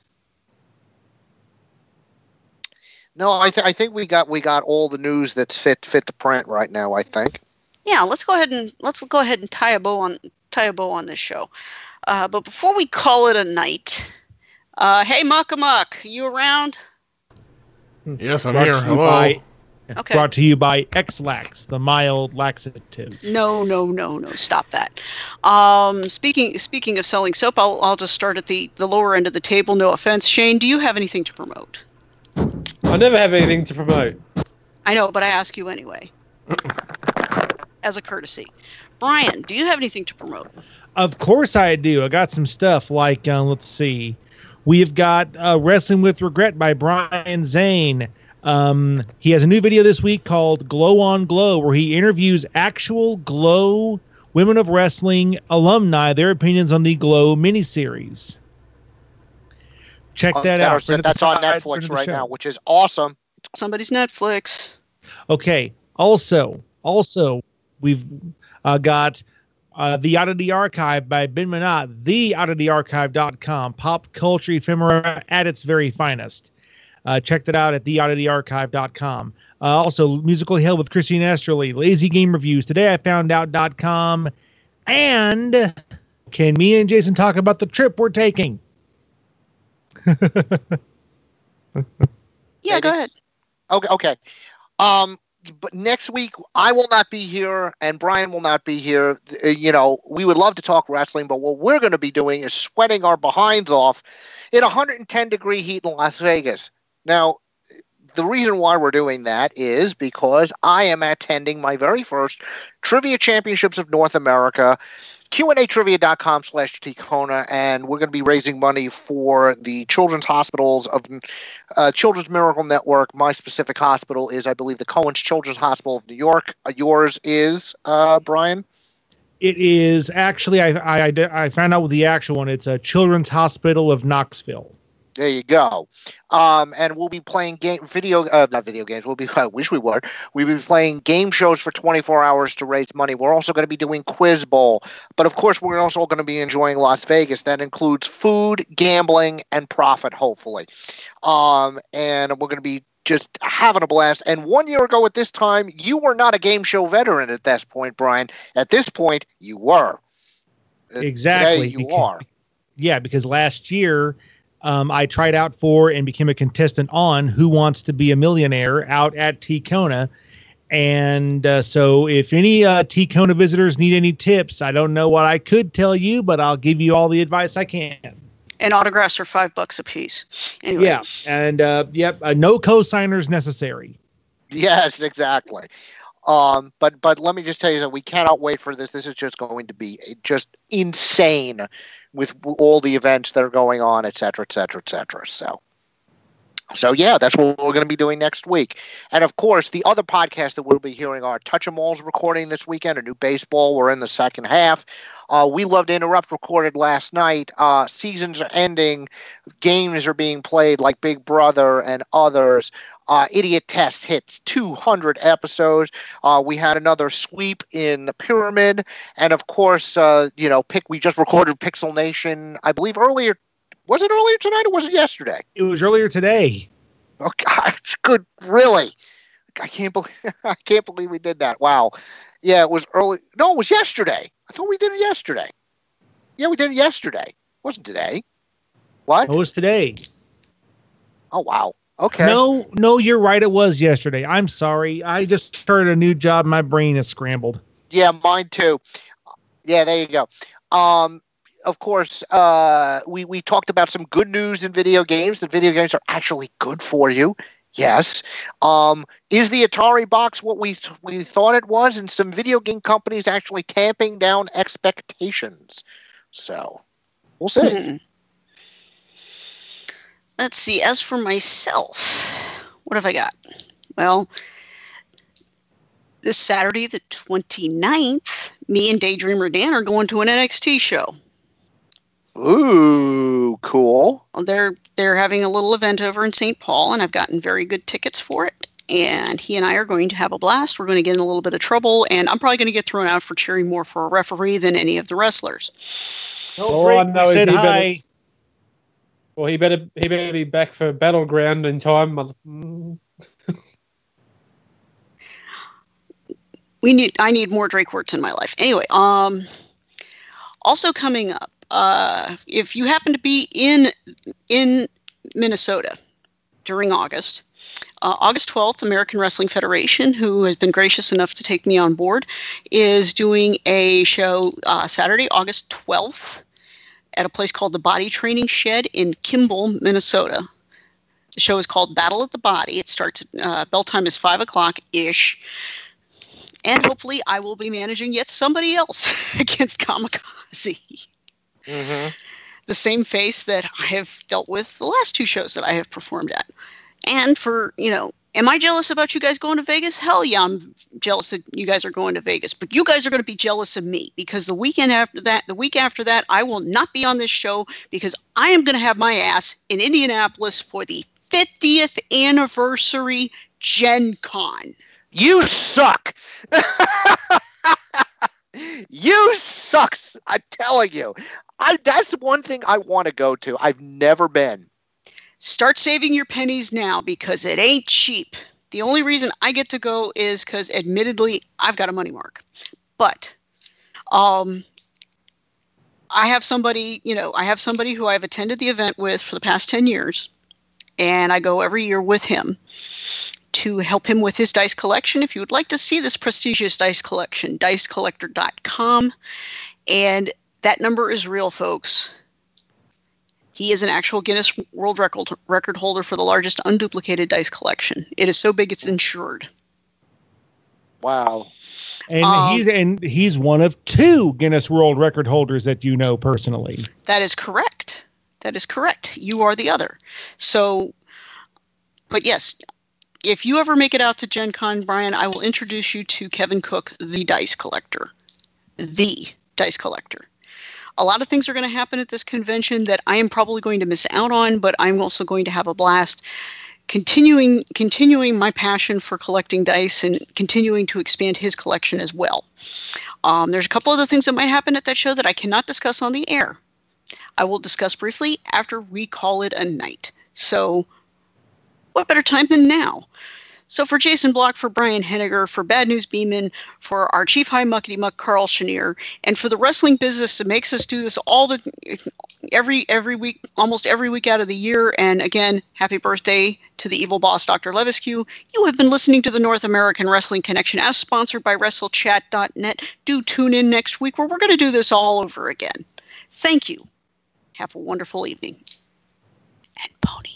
No, I, th- I think we got we got all the news that's fit fit to print right now. I think.
Yeah, let's go ahead and let's go ahead and tie a bow on tie a bow on this show. Uh, but before we call it a night, uh, hey Muckamuck, you around?
Yes, I'm
Brought
here.
to you
Hello.
by-
Okay.
Brought to you by X-Lax, the mild laxative.
No, no, no, no. Stop that. Um, speaking speaking of selling soap, I'll I'll just start at the the lower end of the table. No offense, Shane. Do you have anything to promote?
I never have anything to promote.
I know, but I ask you anyway, as a courtesy. Brian, do you have anything to promote?
Of course I do. I got some stuff like, uh, let's see. We've got uh, Wrestling with Regret by Brian Zane. Um, he has a new video this week called Glow on Glow, where he interviews actual Glow Women of Wrestling alumni, their opinions on the Glow miniseries. Check
Uh,
that
that
out.
are-
Friend of
that's
the
on
side, friend
Netflix
of the
right
show.
now, which is awesome.
Somebody's Netflix.
Okay. Also, also, we've uh, got uh, The Oddity Archive by Ben Minot, the oddity archive dot com, pop culture ephemera at its very finest. Uh, check that out at the oddity archive dot com. Uh, also, Musical Hell with Christine Esterly, Lazy Game Reviews, today I found out dot com. And can me and Jason talk about the trip we're taking?
Yeah, go ahead.
Okay, okay. Um, but next week I will not be here, and Brian will not be here. Uh, You know, we would love to talk wrestling, but what we're going to be doing is sweating our behinds off in one hundred ten degree heat in Las Vegas. Now, the reason why we're doing that is because I am attending my very first Trivia Championships of North America, Q and A trivia dot com slash Ticona, and we're going to be raising money for the Children's Hospitals of uh, Children's Miracle Network. My specific hospital is, I believe, the Cohen's Children's Hospital of New York. Uh, yours is, uh, Brian?
It is actually, I, I, I found out with the actual one, it's a Children's Hospital of Knoxville.
There you go. Um, and we'll be playing game, video, uh, not video games. We'll be, I wish we were. We'll be playing game shows for twenty-four hours to raise money. We're also going to be doing Quiz Bowl. But of course, we're also going to be enjoying Las Vegas. That includes food, gambling, and profit, hopefully. Um, and we're going to be just having a blast. And one year ago at this time, you were not a game show veteran at this point, Brian. At this point, you were. Uh,
Exactly.
Today, you
Because-
are.
Yeah, because last year um, I tried out for and became a contestant on Who Wants to Be a Millionaire out at Ticona. And uh, so if any uh, Ticona visitors need any tips, I don't know what I could tell you, but I'll give you all the advice I can.
And autographs are five bucks a piece. Anyway.
Yeah, and uh, yep, uh, no co-signers necessary.
Yes, exactly. Um, but but let me just tell you that we cannot wait for this. This is just going to be just insane with all the events that are going on, et cetera, et cetera, et cetera. So, So, yeah, that's what we're going to be doing next week. And, of course, the other podcasts that we'll be hearing are Touch 'em All's recording this weekend, a new baseball. We're in the second half. Uh, We Love to Interrupt recorded last night. Uh, seasons are ending. Games are being played like Big Brother and others. Uh, Idiot Test hits two hundred episodes. Uh, we had another sweep in the Pyramid. And, of course, uh, you know, pick. we just recorded Pixel Nation, I believe, earlier. Was it earlier tonight or was it yesterday?
It was earlier today.
Oh gosh, good, really? I can't believe I can't believe we did that. Wow. Yeah, it was early. No, it was yesterday. I thought we did it yesterday. Yeah, we did it yesterday. It wasn't today. What?
It was today.
Oh wow. Okay.
No, no, you're right. It was yesterday. I'm sorry. I just started a new job. My brain is scrambled.
Yeah, mine too. Yeah, there you go. Um. Of course, uh, we, we talked about some good news in video games. The video games are actually good for you. Yes. Um, is the Atari box what we th- we thought it was? And some video game companies actually tamping down expectations. So, we'll see.
Hmm. Let's see. As for myself, what have I got? Well, this Saturday, the twenty-ninth, me and Daydreamer Dan are going to an N X T show.
Ooh, cool.
They're they're having a little event over in Saint Paul, and I've gotten very good tickets for it. And he and I are going to have a blast. We're going to get in a little bit of trouble, and I'm probably going to get thrown out for cheering more for a referee than any of the wrestlers.
All I know is
said
he
hi.
better, well, he better he better be back for Battleground in time. Mother-
We need I need more Drake Wirtz in my life. Anyway, um, also coming up. Uh, if you happen to be in in Minnesota during August, uh, August twelfth, American Wrestling Federation, who has been gracious enough to take me on board, is doing a show uh, Saturday, August twelfth, at a place called the Body Training Shed in Kimball, Minnesota. The show is called Battle at the Body. It starts, uh, bell time is five o'clock-ish. And hopefully I will be managing yet somebody else against Kamikaze.
Mm-hmm.
The same face that I have dealt with the last two shows that I have performed at. And for, you know, am I jealous about you guys going to Vegas? Hell yeah, I'm jealous that you guys are going to Vegas. But you guys are going to be jealous of me because the weekend after that, the week after that, I will not be on this show because I am going to have my ass in Indianapolis for the fiftieth anniversary Gen Con.
You suck. You sucks. I'm telling you. I, that's one thing I want to go to. I've never been.
Start saving your pennies now because it ain't cheap. The only reason I get to go is because, admittedly, I've got a money mark. But um, I have somebody, you know, I have somebody who I've attended the event with for the past ten years, and I go every year with him to help him with his dice collection. If you would like to see this prestigious dice collection, dice collector dot com. And that number is real, folks. He is an actual Guinness World Record, record holder for the largest unduplicated dice collection. It is so big it's insured.
Wow.
And
Um,
he's and he's one of two Guinness World Record holders that you know personally.
That is correct. That is correct. You are the other. So, but yes, if you ever make it out to Gen Con, Brian, I will introduce you to Kevin Cook, the dice collector. The dice collector. A lot of things are going to happen at this convention that I am probably going to miss out on, but I'm also going to have a blast continuing continuing my passion for collecting dice and continuing to expand his collection as well. Um, there's a couple other things that might happen at that show that I cannot discuss on the air. I will discuss briefly after we call it a night. So what better time than now? So for Jason Block, for Brian Henniger, for Bad News Beeman, for our Chief High Muckety Muck, Carl Chenier, and for the wrestling business that makes us do this all the every every week, almost every week out of the year. And again, happy birthday to the evil boss, Doctor Levesque. You have been listening to the North American Wrestling Connection as sponsored by Wrestle Chat dot net. Do tune in next week where we're going to do this all over again. Thank you. Have a wonderful evening. And Pony.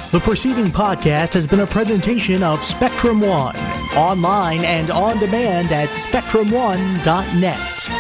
The preceding podcast has been a presentation of Spectrum One, online and on demand at spectrum one dot net.